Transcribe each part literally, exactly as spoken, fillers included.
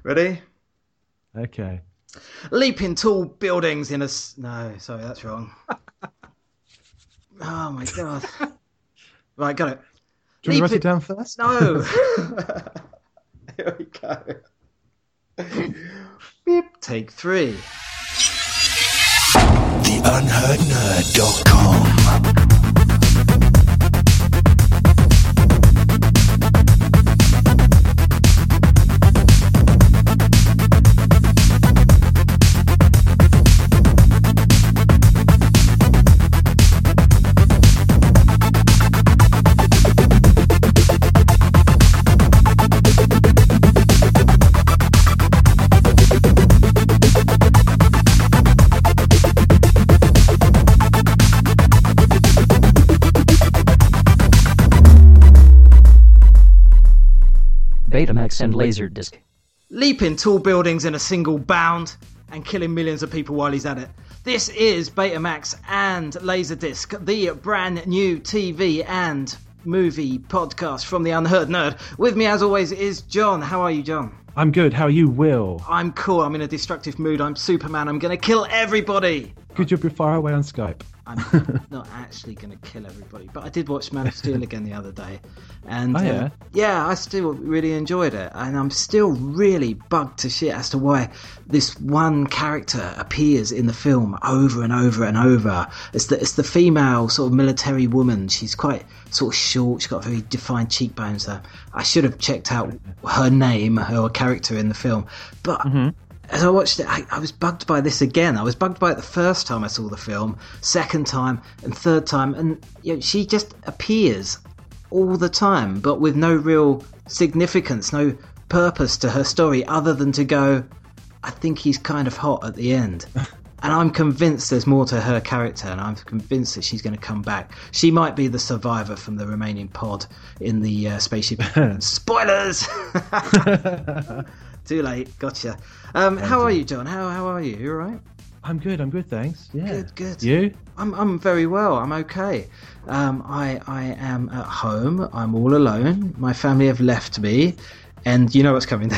Ready? Okay. Leaping tall buildings in a... S- no, sorry, that's wrong. Oh, my God. Right, got it. Do you want to write it down first? No. Here we go. Beep. Take three. the unheard nerd dot com. Betamax and Laserdisc. Leaping tall buildings in a single bound and killing millions of people while he's at it. This is Betamax and Laserdisc, the brand new T V and movie podcast from the Unheard Nerd. With me, as always, is John. How are you, John? I'm good. How are you, Will? I'm cool. I'm in a destructive mood. I'm Superman. I'm going to kill everybody. Could you be far away on Skype? I'm not actually going to kill everybody, but I did watch Man of Steel again the other day, and oh, yeah? Uh, yeah, I still really enjoyed it, and I'm still really bugged to shit as to why this one character appears in the film over and over and over. It's the it's the female sort of military woman. She's quite sort of short. She's got very defined cheekbones. So I should have checked out her name, her character in the film, but. Mm-hmm. As I watched it, I, I was bugged by this again. I was bugged by it the first time I saw the film, second time, and third time. And you know, she just appears all the time, but with no real significance, no purpose to her story other than to go, I think he's kind of hot at the end. And I'm convinced there's more to her character, and I'm convinced that she's going to come back. She might be the survivor from the remaining pod in the uh, spaceship. Spoilers! Too late, gotcha. Um, how are you, John? How how are you? You all right? I'm good. I'm good, thanks. Yeah. Good, good. You? I'm I'm very well. I'm okay. Um, I I am at home. I'm all alone. My family have left me, and you know what's coming.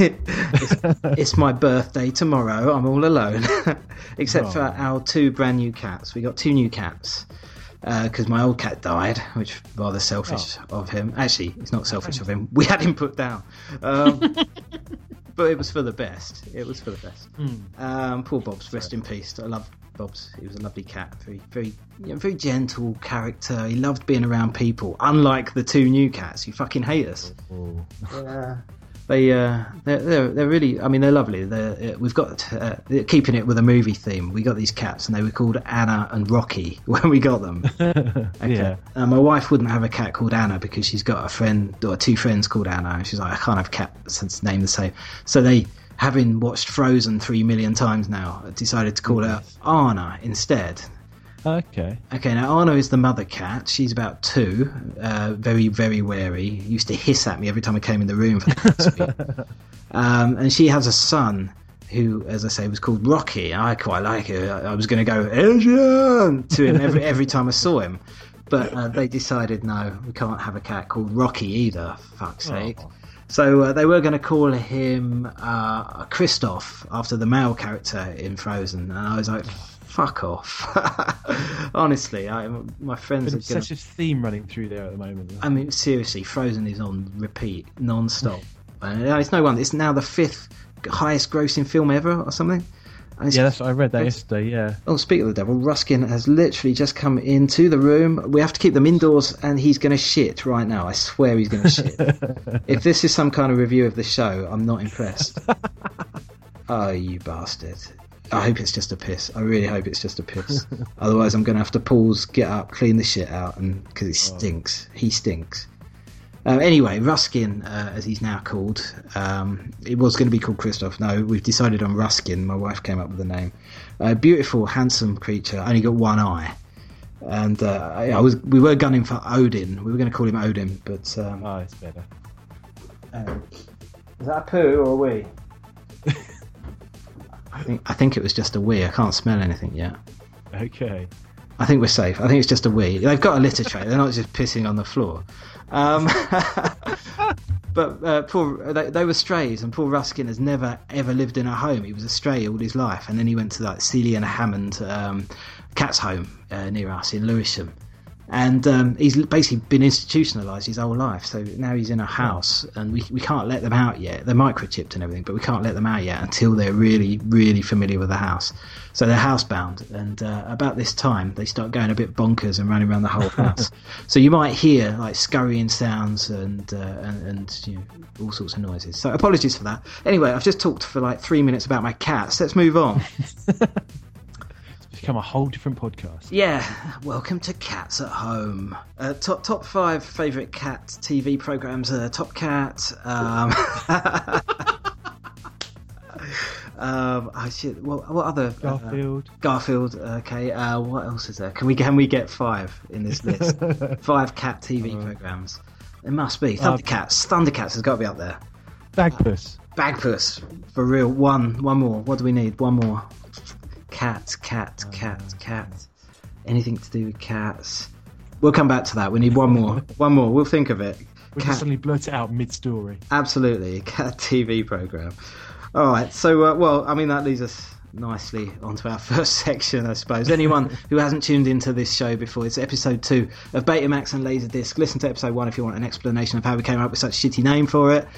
it's, it's my birthday tomorrow. I'm all alone, except oh. for our two brand new cats. We got two new cats. Because uh, my old cat died, which is rather selfish oh. of him. Actually, it's not selfish of him. We had him put down. Um, but it was for the best. It was for the best. Mm. Um, poor Bobs, rest in peace. I love Bobs. He was a lovely cat. Very, very, you know, very gentle character. He loved being around people, unlike the two new cats who fucking hate us. Oh. Yeah. They, uh, they're, they're, they're really, I mean, they're lovely. They're, we've got, uh, keeping it with a movie theme, we got these cats and they were called Anna and Rocky when we got them. Okay. Yeah. Uh, my wife wouldn't have a cat called Anna because she's got a friend, or two friends called Anna, and she's like, I can't have cats named the same. So they, having watched Frozen three million times now, decided to call her Anna instead. Okay. Okay, now Anna is the mother cat. She's about two, uh, very, very wary. Used to hiss at me every time I came in the room for the um, and she has a son who, as I say, was called Rocky. I quite like it. I was going to go, Adrian, to him every, every time I saw him. But uh, they decided, no, we can't have a cat called Rocky either, for fuck's sake. Oh. So uh, they were going to call him uh, Kristoff, after the male character in Frozen. And I was like... Fuck off. Honestly, I, my friends There's are gonna... such a theme running through there at the moment. I mean, seriously, Frozen is on repeat, non-stop. And it's no wonder. It's now the fifth highest grossing film ever or something. Yeah, that's what I read that yesterday, yeah. Oh, speak of the devil, Ruskin has literally just come into the room. We have to keep them indoors, and he's going to shit right now. I swear he's going to shit. If this is some kind of review of the show, I'm not impressed. Oh, you bastard. I hope it's just a piss. I really hope it's just a piss. Otherwise, I'm going to have to pause, get up, clean the shit out, and because it stinks. Oh. He stinks. Uh, anyway, Ruskin, uh, as he's now called, um, it was going to be called Kristoff. No, we've decided on Ruskin. My wife came up with the name. A uh, beautiful, handsome creature. Only got one eye. And uh, I, I was, we were gunning for Odin. We were going to call him Odin, but... Um, oh, it's better. Um, is that a poo or a wee? I think I think it was just a wee. I can't smell anything yet. Okay. I think we're safe. I think it's just a wee. They've got a litter tray. They're not just pissing on the floor. Um, But uh, poor, they, they were strays, and poor Ruskin has never ever lived in a home. He was a stray all his life, and then he went to like Celia and Hammond um, Cat's Home uh, near us in Lewisham, and um, he's basically been institutionalised his whole life. So now he's in a house, and we we can't let them out yet. They're microchipped and everything, but we can't let them out yet until they're really really familiar with the house. So they're housebound, and uh, about this time they start going a bit bonkers and running around the whole house. So you might hear like scurrying sounds and uh, and, and you know, all sorts of noises. So apologies for that. Anyway, I've just talked for like three minutes about my cats. Let's move on. It's become a whole different podcast. Yeah, welcome to Cats at Home. Uh, top top five favourite cat T V programmes. Uh, Top Cat. Um, Um, I should. What, what other? Garfield. Uh, Garfield. Okay. Uh, what else is there? Can we can we get five in this list? Five cat T V uh, programs. It must be Thundercats. Uh, Thundercats has got to be up there. Bagpuss. Uh, Bagpuss for real. One. One more. What do we need? One more. Cat. Cat. Cat. Cat. Anything to do with cats? We'll come back to that. We need one more. One more. We'll think of it. We can suddenly blurt it out mid-story. Absolutely, cat T V program. All right, so, uh, well, I mean, that leads us nicely onto our first section, I suppose. Anyone who hasn't tuned into this show before, it's episode two of Betamax and Laserdisc. Listen to episode one if you want an explanation of how we came up with such a shitty name for it.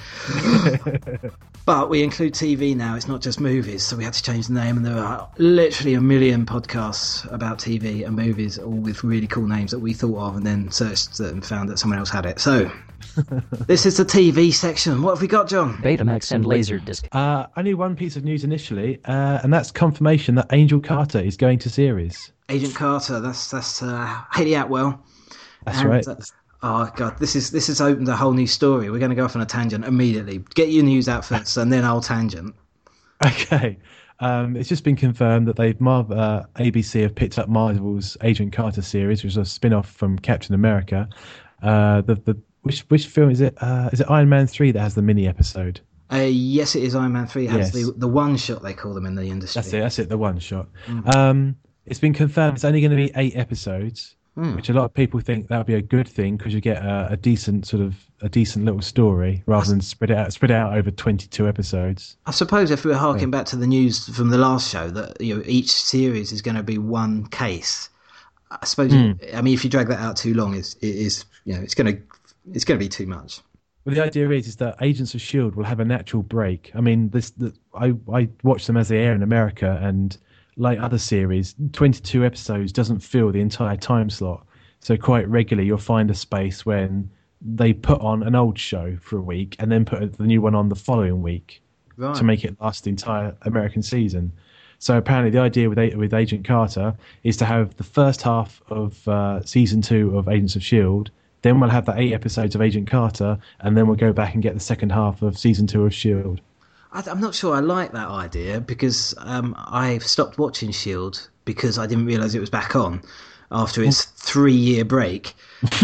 But we include T V now, it's not just movies, so we had to change the name, and there are literally a million podcasts about T V and movies, all with really cool names that we thought of and then searched it and found that someone else had it. So... this is the T V section. What have we got, John? Betamax and Laserdisc. Uh, only one piece of news initially, uh, and that's confirmation that Angel Carter is going to series. Agent Carter, that's that's uh, Hayley Atwell. That's and, right. Uh, oh god, this is this has opened a whole new story. We're going to go off on a tangent immediately. Get your news out first, and then I'll tangent. Okay. Um, it's just been confirmed that they've Marvel, uh, A B C have picked up Marvel's Agent Carter series, which is a spin-off from Captain America. Uh, the the Which which film is it? Uh, is it Iron Man three that has the mini episode? Uh, yes, it is. Iron Man three has yes. the the one shot they call them in the industry. That's it. That's it. The one shot. Mm. Um, it's been confirmed it's only going to be eight episodes, mm. which a lot of people think that would be a good thing because you get a, a decent sort of a decent little story rather than spread it out spread it out over twenty-two episodes. I suppose if we were harking yeah. back to the news from the last show that you know each series is going to be one case. I suppose. Mm. You, I mean, if you drag that out too long, it's, it is you know it's going to It's going to be too much. Well, the idea is is that Agents of S H I E L D will have a natural break. I mean, this the, I I watch them as they air in America, and like other series, twenty-two episodes doesn't fill the entire time slot. So quite regularly, you'll find a space when they put on an old show for a week and then put the new one on the following week right. to make it last the entire American season. So apparently, the idea with with Agent Carter is to have the first half of uh, season two of Agents of S H I E L D. Then we'll have the eight episodes of Agent Carter, and then we'll go back and get the second half of season two of S H I E L D. I, I'm not sure I like that idea because um, I stopped watching S H I E L D because I didn't realise it was back on after its three-year break.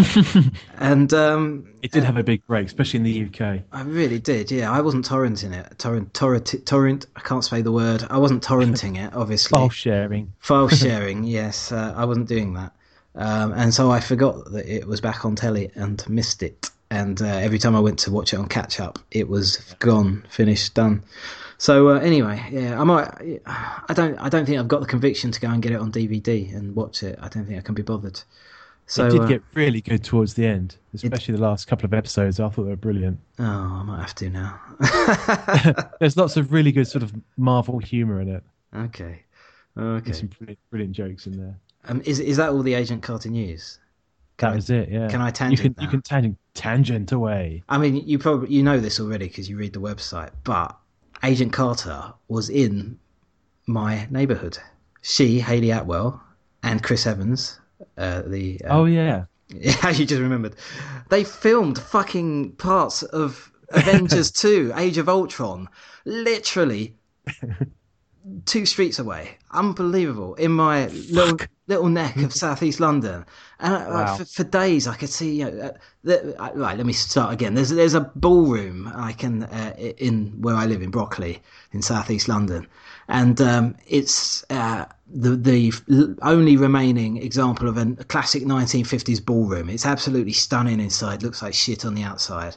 and um, It did have a big break, especially in the U K. I really did, yeah. I wasn't torrenting it. Torrent, torrent, torrent, I can't say the word. I wasn't torrenting it, obviously. File sharing. File sharing, yes. Uh, I wasn't doing that. Um, and so I forgot that it was back on telly and missed it. And uh, every time I went to watch it on catch up, it was gone, finished, done. So uh, anyway, yeah, I might. I don't. I don't think I've got the conviction to go and get it on D V D and watch it. I don't think I can be bothered. So it did uh, get really good towards the end, especially it, the last couple of episodes. I thought they were brilliant. Oh, I might have to now. There's lots of really good sort of Marvel humour in it. Okay. Okay. There's some brilliant, brilliant jokes in there. Um, is is that all the Agent Carter news? Can that I, was it. Yeah. Can I tangent? You can now? you can tangent tangent away. I mean, you probably you know this already because you read the website, but Agent Carter was in my neighbourhood. She, Hayley Atwell, and Chris Evans. Uh, the uh, oh yeah, yeah, you just remembered. They filmed fucking parts of Avengers two, Age of Ultron, literally two streets away. Unbelievable. In my little little neck of southeast London, and uh, Wow. for, for days I could see. You know, uh, the, uh, right, let me start again. There's there's a ballroom I can uh, in where I live in Brockley in southeast London, and um, it's uh, the the only remaining example of a classic nineteen fifties ballroom. It's absolutely stunning inside. Looks like shit on the outside.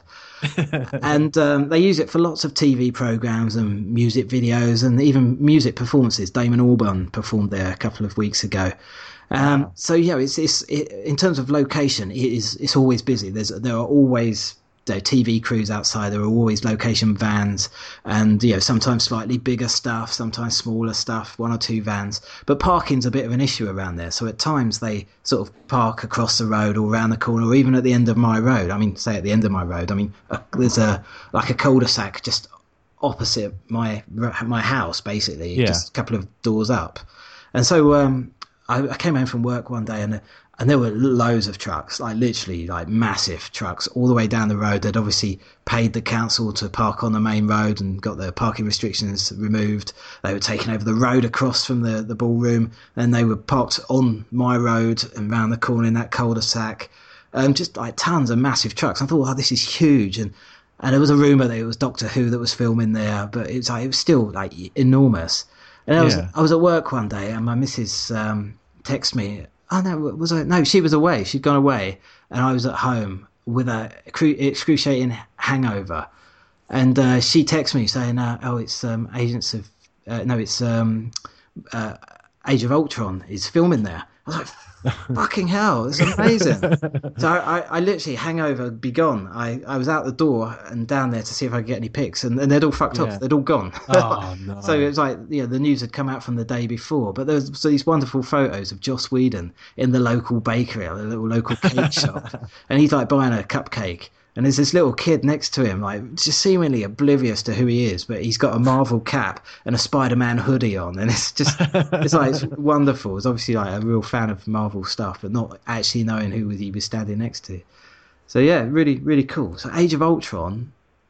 And um, they use it for lots of T V programs and music videos and even music performances. Damon Albarn performed there a couple of weeks ago. Um, wow. So yeah, it's it's it, in terms of location, it is it's always busy. There's there are always you know, T V crews outside. There are always location vans, and you know sometimes slightly bigger stuff, sometimes smaller stuff, one or two vans. But parking's a bit of an issue around there. So at times they sort of park across the road or around the corner, or even at the end of my road. I mean, say at the end of my road. I mean, uh, there's a like a cul-de-sac just opposite my my house, basically, yeah. just a couple of doors up. And so um, I, I came home from work one day and. And there were loads of trucks, like literally like massive trucks all the way down the road. They'd obviously paid the council to park on the main road and got the parking restrictions removed. They were taking over the road across from the, the ballroom, and they were parked on my road and round the corner in that cul-de-sac. Um, just like tons of massive trucks. I thought, oh, this is huge. And and there was a rumour that it was Doctor Who that was filming there, but it was like, it was still like enormous. And I was, Yeah. I was at work one day and my missus um, texted me. Oh no, was I? No, she was away. She'd gone away, and I was at home with a excruciating hangover. And uh, she texted me saying, uh, "Oh, it's um, Agents of uh, no, it's um, uh, Age of Ultron is filming there." I was like, "Fucking hell, this is amazing!" So I, I, I literally hangover be gone. I, I was out the door and down there to see if I could get any pics, and, and they'd all fucked Yeah. off. They'd all gone. Oh, no. So it was like, you know, the news had come out from the day before, but there was so these wonderful photos of Joss Whedon in the local bakery, the little local cake shop, and he's like buying a cupcake. And there's this little kid next to him, like just seemingly oblivious to who he is, but he's got a Marvel cap and a Spider-Man hoodie on, and it's just, it's like it's wonderful. It's obviously like a real fan of Marvel stuff, but not actually knowing who he was standing next to. So yeah, really, really cool. So Age of Ultron,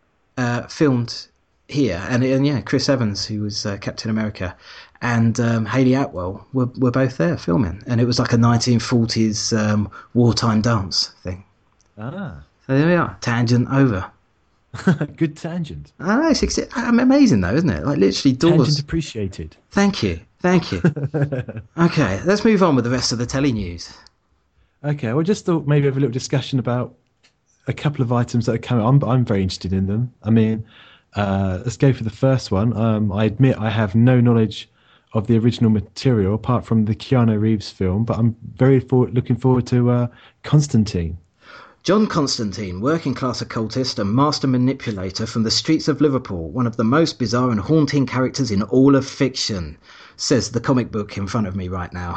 uh, filmed here, and and yeah, Chris Evans, who was uh, Captain America, and um, Hayley Atwell were were both there filming, and it was like a nineteen forties um, wartime dance thing. Ah. So there we are. Tangent over. Good tangent. I know, it's I'm amazing though, isn't it? Like literally doors. Tangent appreciated. Thank you. Thank you. Okay, let's move on with the rest of the telly news. Okay, well, just thought maybe have a little discussion about a couple of items that are coming. I'm, I'm very interested in them. I mean, uh, let's go for the first one. Um, I admit I have no knowledge of the original material apart from the Keanu Reeves film, but I'm very for, looking forward to uh, Constantine. John Constantine, working class occultist and master manipulator from the streets of Liverpool, one of the most bizarre and haunting characters in all of fiction, says the comic book in front of me right now.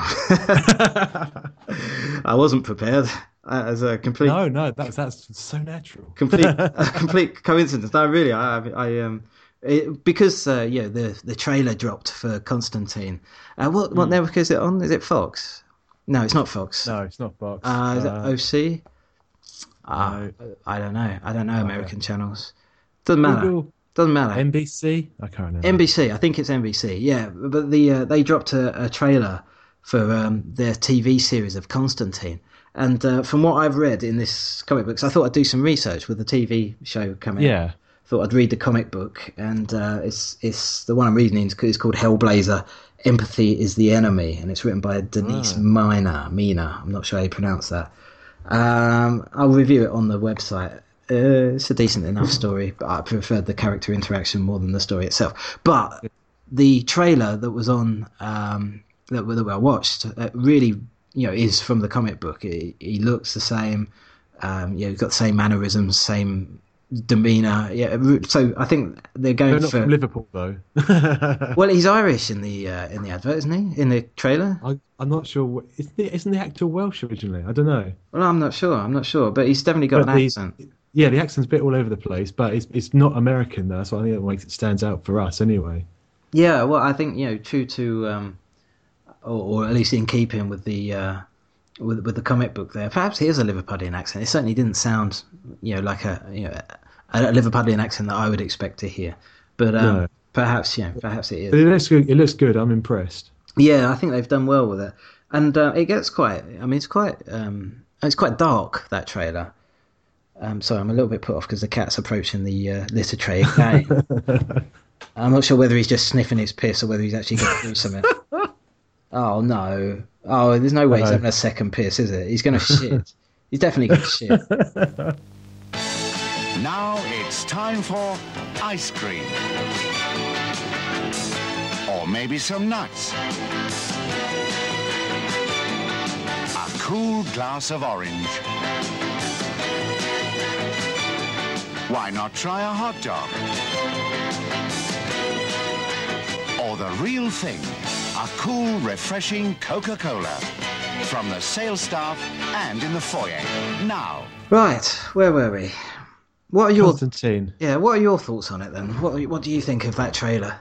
I wasn't prepared. Uh, as a complete No, no, that's that's so natural. complete a complete coincidence. No, really, I, I, I um, it, because uh, yeah, the the trailer dropped for Constantine. Uh, what what Mm. network is it on? Is it Fox? No, it's not Fox. No, it's not Fox. Uh, is it Uh, O C? Ah, no. I don't know. I don't know American channels. Doesn't matter. Google, Doesn't matter. N B C? I can't remember. N B C. I think it's N B C. Yeah, but the uh, they dropped a, a trailer for um, their T V series of Constantine. And uh, from what I've read in this comic book, so I thought I'd do some research with the T V show coming out. Yeah. Thought I'd read the comic book, and uh, it's it's the one I'm reading is it's called Hellblazer. Empathy is the Enemy, and it's written by Denise Ah. Mina. Mina, I'm not sure how you pronounce that. Um, I'll review it on the website. Uh, it's a decent enough story, but I preferred the character interaction more than the story itself. But the trailer that was on um, that, that I watched uh, really, you know, is from the comic book. He, he looks the same. Um, you know, he's got the same mannerisms, same demeanor. Yeah, so I think they're going They're not for from Liverpool, though. Well, he's Irish in the uh, in the advert, isn't he? In the trailer. I, I'm not sure. What, isn't, the, isn't the actor Welsh originally? I don't know. Well, I'm not sure. I'm not sure, but he's definitely got But an the- accent. Yeah, the accent's a bit all over the place, but it's it's not American though, so I think that makes it stands out for us anyway. Yeah, well, I think you know, true to, um, or, or at least in keeping with the uh, with with the comic book. There, perhaps he is a Liverpudlian accent. It certainly didn't sound, you know, like a you know a, a Liverpudlian accent that I would expect to hear. But um, No. perhaps, yeah, perhaps it is. But it looks good. It looks good. I'm impressed. Yeah, I think they've done well with it. and uh, it gets quite. I mean, it's quite. Um, it's quite dark, that trailer. Um, so I'm a little bit put off because the cat's approaching the uh, litter tray again. I'm not sure whether he's just sniffing his piss or whether he's actually going to do something. Oh no! Oh, there's no way he's having a second piss, is it? He's going to shit. He's definitely going to shit. Now it's time for ice cream. Or maybe some nuts. A cool glass of orange. Why not try a hot dog? Or the real thing, a cool, refreshing Coca-Cola. From the sales staff and in the foyer. Now. Right, where were we? What are your Constantine? Yeah, what are your thoughts on it then? What What do you think of that trailer?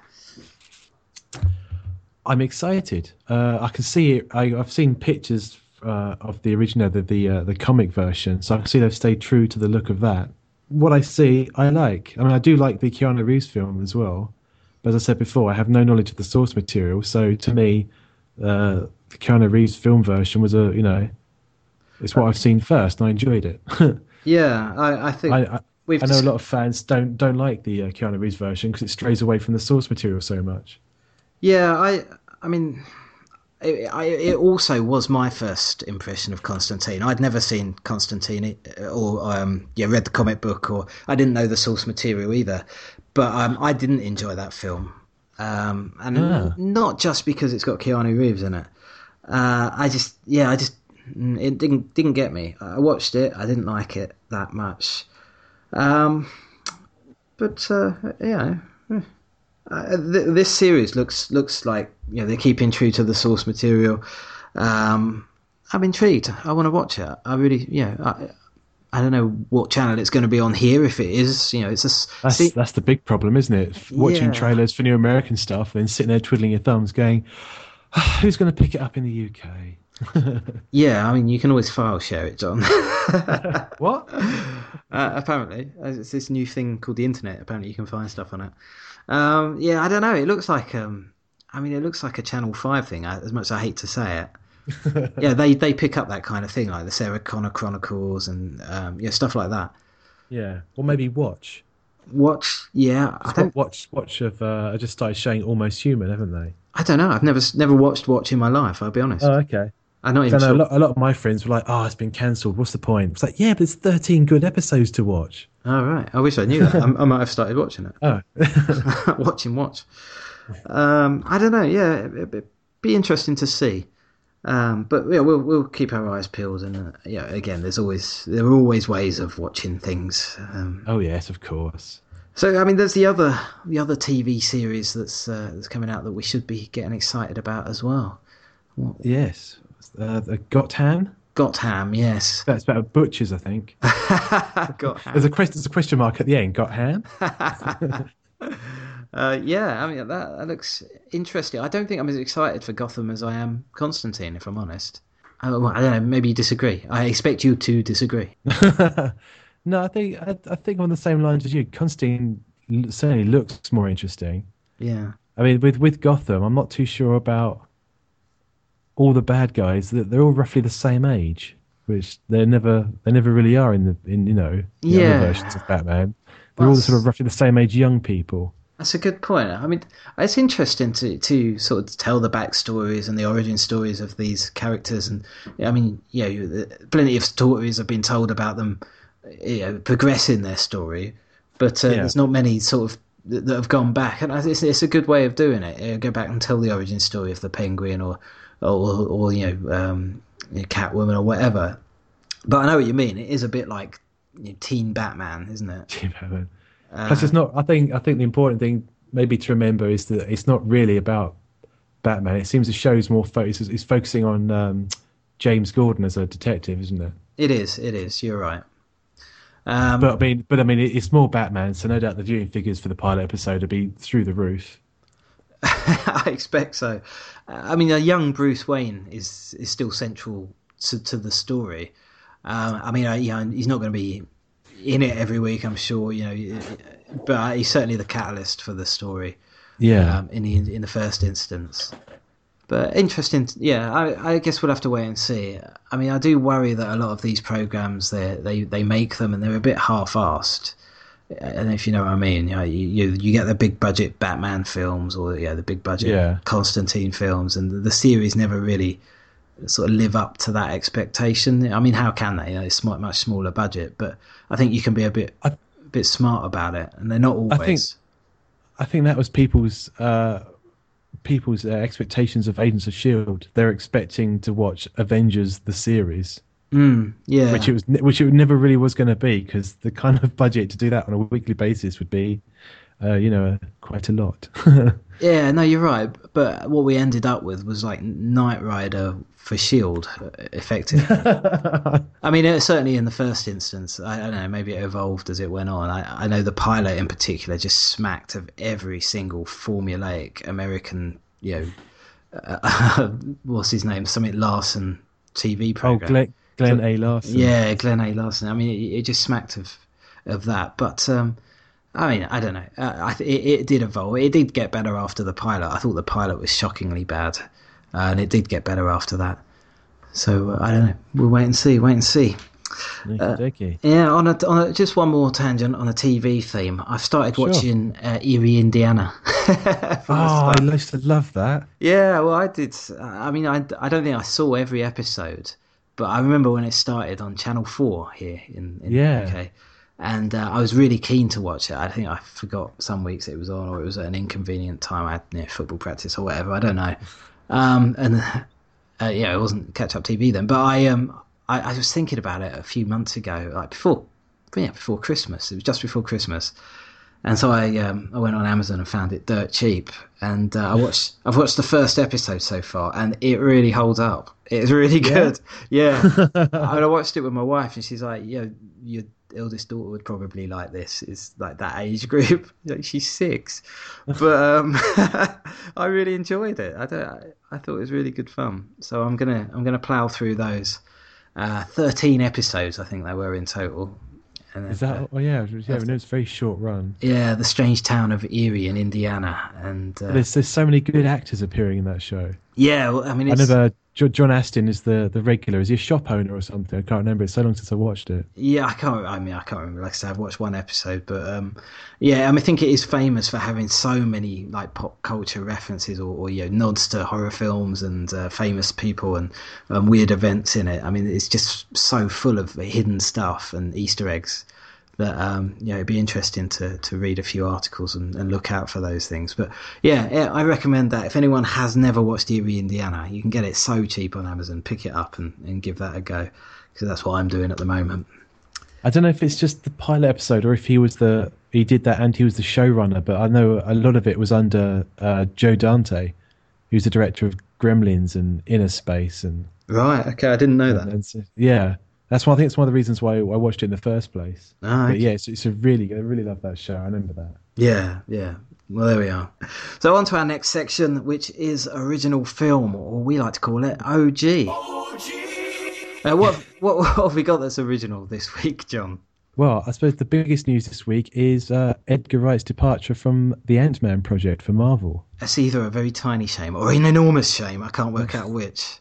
I'm excited. Uh, I can see it. I, I've seen pictures uh, of the original, the the, uh, the comic version, so I can see they've stayed true to the look of that. What I see, I like. I mean, I do like the Keanu Reeves film as well. But as I said before, I have no knowledge of the source material, so to me, uh, the Keanu Reeves film version was a, you know, it's what I've seen first, and I enjoyed it. Yeah, I, I think I, I, we've. I know a lot of fans don't don't like the uh, Keanu Reeves version because it strays away from the source material so much. Yeah, I. I mean, it, I, it also was my first impression of Constantine. I'd never seen Constantine or um, yeah, read the comic book, or I didn't know the source material either. But um, I didn't enjoy that film, um, and Ah. not just because it's got Keanu Reeves in it. Uh, I just, yeah, I just, it didn't didn't get me. I watched it, I didn't like it that much. Um, but uh, yeah, uh, th- this series looks looks like, you know, they're keeping true to the source material. Um, I'm intrigued. I want to watch it. I really, yeah. I, I don't know what channel it's going to be on here. If it is, you know, it's a That's see, that's the big problem, isn't it? Watching Yeah. trailers for new American stuff, and then sitting there twiddling your thumbs, going, "Ah, "Who's going to pick it up in the U K?" yeah. I mean, you can always file share it, John. What? Uh, apparently, uh, it's this new thing called the internet. Apparently, you can find stuff on it. Um, yeah, I don't know. It looks like, um, I mean, it looks like a Channel Five thing. As much as I hate to say it, yeah, they they pick up that kind of thing, like the Sarah Connor Chronicles and um, yeah, stuff like that. Yeah, or maybe Watch. Watch, yeah, I don't, Watch, Watch of. Uh, I just started showing Almost Human, haven't they? I don't know. I've never never watched Watch in my life. I'll be honest. Oh, okay. I'm not I even know sure. a lot, a lot of my friends were like, "Oh, it's been cancelled. What's the point?" It's like, yeah, but there's thirteen good episodes to watch. Oh, right. I wish I knew that. I, I might have started watching it. Oh, Watching Watch. Um, I don't know. Yeah, it'd, it'd be interesting to see. Um, but yeah, we'll we'll keep our eyes peeled. And uh, yeah, again, there's always there are always ways of watching things. Um, oh yes, of course. so I mean, there's the other the other T V series that's uh, that's coming out that we should be getting excited about as well. Yes, uh, the Gotham. Gotham, yes. That's about butchers, I think. Gotham. There's a question. There's a question mark at the end. Gotham. Uh, yeah, I mean, that, that looks interesting. I don't think I'm as excited for Gotham as I am Constantine, if I'm honest. Oh, well, I don't know, maybe you disagree. I expect you to disagree. No, I think I, I think I'm on the same lines as you. Constantine l- certainly looks more interesting. Yeah. I mean, with with Gotham, I'm not too sure about all the bad guys. That they're all roughly the same age, which they never they never really are in the in you know the Yeah. other versions of Batman. They're all That's- sort of roughly the same age young people. That's a good point. I mean, it's interesting to, to sort of tell the backstories and the origin stories of these characters. And I mean, you know, the- plenty of stories have been told about them, you know, progressing their story, but uh, Yeah. there's not many sort of that that have gone back. And I think it's, it's a good way of doing it. You know, go back and tell the origin story of the Penguin or, or, or you know, um, you know, Catwoman or whatever. But I know what you mean. It is a bit like, you know, Teen Batman, isn't it? Jim Hammond. Plus, it's not. I think. I think the important thing, maybe to remember, is that it's not really about Batman. It seems the show's more focus is focusing on um, James Gordon as a detective, isn't it? It is. It is. You're right. Um, But I mean, but I mean, it's more Batman, so no doubt the viewing figures for the pilot episode will be through the roof. I expect so. I mean, a young Bruce Wayne is is still central to, to the story. Um, I mean, I, you know, he's not going to be in it every week, I'm sure. You know, but he's certainly the catalyst for the story. Yeah. Um, in the in the first instance. But interesting, yeah. I, I guess we'll have to wait and see. I mean, I do worry that a lot of these programs, they they they make them and they're a bit half-assed. And if you know what I mean, you know, you, you you get the big budget Batman films or yeah, the big budget Yeah. Constantine films, and the, the series never really sort of live up to that expectation. I mean, how can they? You know, it's much much smaller budget, but I think you can be a bit I- a bit smart about it, and they're not always. I think I think that was people's uh, people's uh, expectations of Agents of Shield. They're expecting to watch Avengers the series, Mm, yeah, which it was, which it never really was going to be, because the kind of budget to do that on a weekly basis would be, uh, you know, quite a lot. yeah. No, you're right. But what we ended up with was like Knight Rider for Shield, effectively. I mean, it, certainly in the first instance, I, I don't know. Maybe it evolved as it went on. I, I know the pilot in particular just smacked of every single formulaic American, you know, uh, what's his name? Something Larson T V Oh, program. Glenn, Glenn A. Larson. Yeah, Glenn A. Larson. I mean, it, it just smacked of of that. But um, I mean, I don't know. Uh, I th- it, it did evolve. It did get better after the pilot. I thought the pilot was shockingly bad, uh, and it did get better after that. So uh, I don't know. We'll wait and see. Wait and see. Uh, Okey-dokey. Yeah. On a, on a, just one more tangent on a T V theme. I've started Sure. watching uh, Erie, Indiana. From the Oh, I start. used to love that. Yeah, well, I did. I mean, I, I don't think I saw every episode, but I remember when it started on Channel four here in, in Yeah. the U K. And uh, I was really keen to watch it. I think I forgot some weeks it was on, or it was at an inconvenient time. I had you know, football practice or whatever. I don't know. Um, and uh, yeah, it wasn't catch-up T V then. But I, um, I, I was thinking about it a few months ago, like before, yeah, before Christmas. It was just before Christmas. And so I um, I went on Amazon and found it dirt cheap, and uh, I watched I've watched the first episode so far, and it really holds up. It's really good. Yeah, I, I watched it with my wife, and she's like, "Yeah, your eldest daughter would probably like this. It's like that age group. Like, she's six, but um, I really enjoyed it. I don't. I, I thought it was really good fun. So I'm gonna I'm gonna plow through those uh, thirteen episodes. I think there were in total. And Is then, that? uh, Oh yeah, yeah. No, it's a very short run. yeah, the strange town of Erie in Indiana, and uh, There's there's so many good actors appearing in that show. yeah, well, I mean, I it's, never. Jo- John Astin is the, the regular. Is he a shop owner or something? I can't remember. It's so long since I watched it. yeah, I can't. I mean, I can't remember. Like I said, I've watched one episode, but um, yeah, I mean, I think it is famous for having so many like pop culture references or, or you know nods to horror films and uh, famous people and um, weird events in it. I mean, it's just so full of hidden stuff and Easter eggs. That um, you know, it'd be interesting to, to read a few articles and, and look out for those things. But yeah, yeah, I recommend that if anyone has never watched Erie, Indiana, you can get it so cheap on Amazon. Pick it up and, and give that a go, because that's what I'm doing at the moment. I don't know if it's just the pilot episode or if he was the he did that and he was the showrunner. But I know a lot of it was under uh, Joe Dante, who's the director of Gremlins and Inner Space and Right. Okay, I didn't know that. and so- yeah. That's why I think it's one of the reasons why I watched it in the first place. Ah, But okay. yeah, it's, it's a really I really love that show. I remember that. Yeah, yeah. Well, there we are. So on to our next section, which is original film, or we like to call it O G. Uh, what, what what have we got that's original this week, John? Well, I suppose the biggest news this week is uh, Edgar Wright's departure from the Ant-Man project for Marvel. It's either a very tiny shame or an enormous shame. I can't work out which.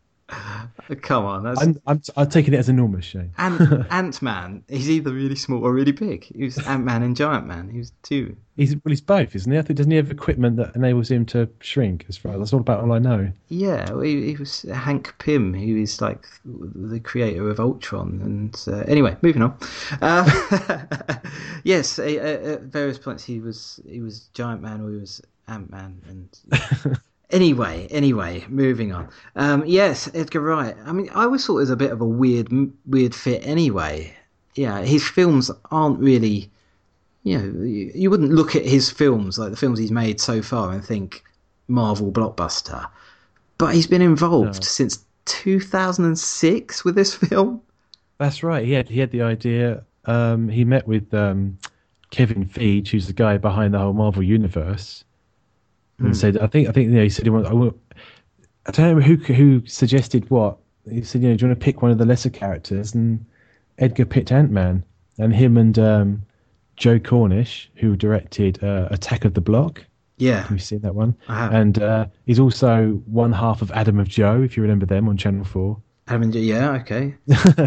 Come on, that's I'm, I'm, I'm taking it as an enormous shame. Ant Ant Man. He's either really small or really big. He was Ant Man and Giant Man. He was two. He's well, he's both, isn't he? I think doesn't he have equipment that enables him to shrink? As far as that's all about all I know. Yeah, well, he, he was Hank Pym, who is like the creator of Ultron. And uh, anyway, moving on. Uh, yes, at, at various points he was he was Giant Man or he was Ant Man. And anyway, anyway, moving on. Um, yes, Edgar Wright. I mean, I always thought it was a bit of a weird weird fit. Anyway, yeah, his films aren't really. You know, you, you wouldn't look at his films, like the films he's made so far, and think Marvel blockbuster. But he's been involved No. since two thousand six with this film. That's right. He had he had the idea. Um, he met with um, Kevin Feige, who's the guy behind the whole Marvel universe, and Mm. said, "I think I think you know." He said, he want, I, want, "I don't know who who suggested what." He said, "You know, do you want to pick one of the lesser characters?" And Edgar picked Ant-Man, and him and um, Joe Cornish, who directed uh, Attack of the Block, Yeah, Have you seen that one? I have. And uh, he's also one half of Adam of Joe, if you remember them on Channel four. Adam, yeah, okay.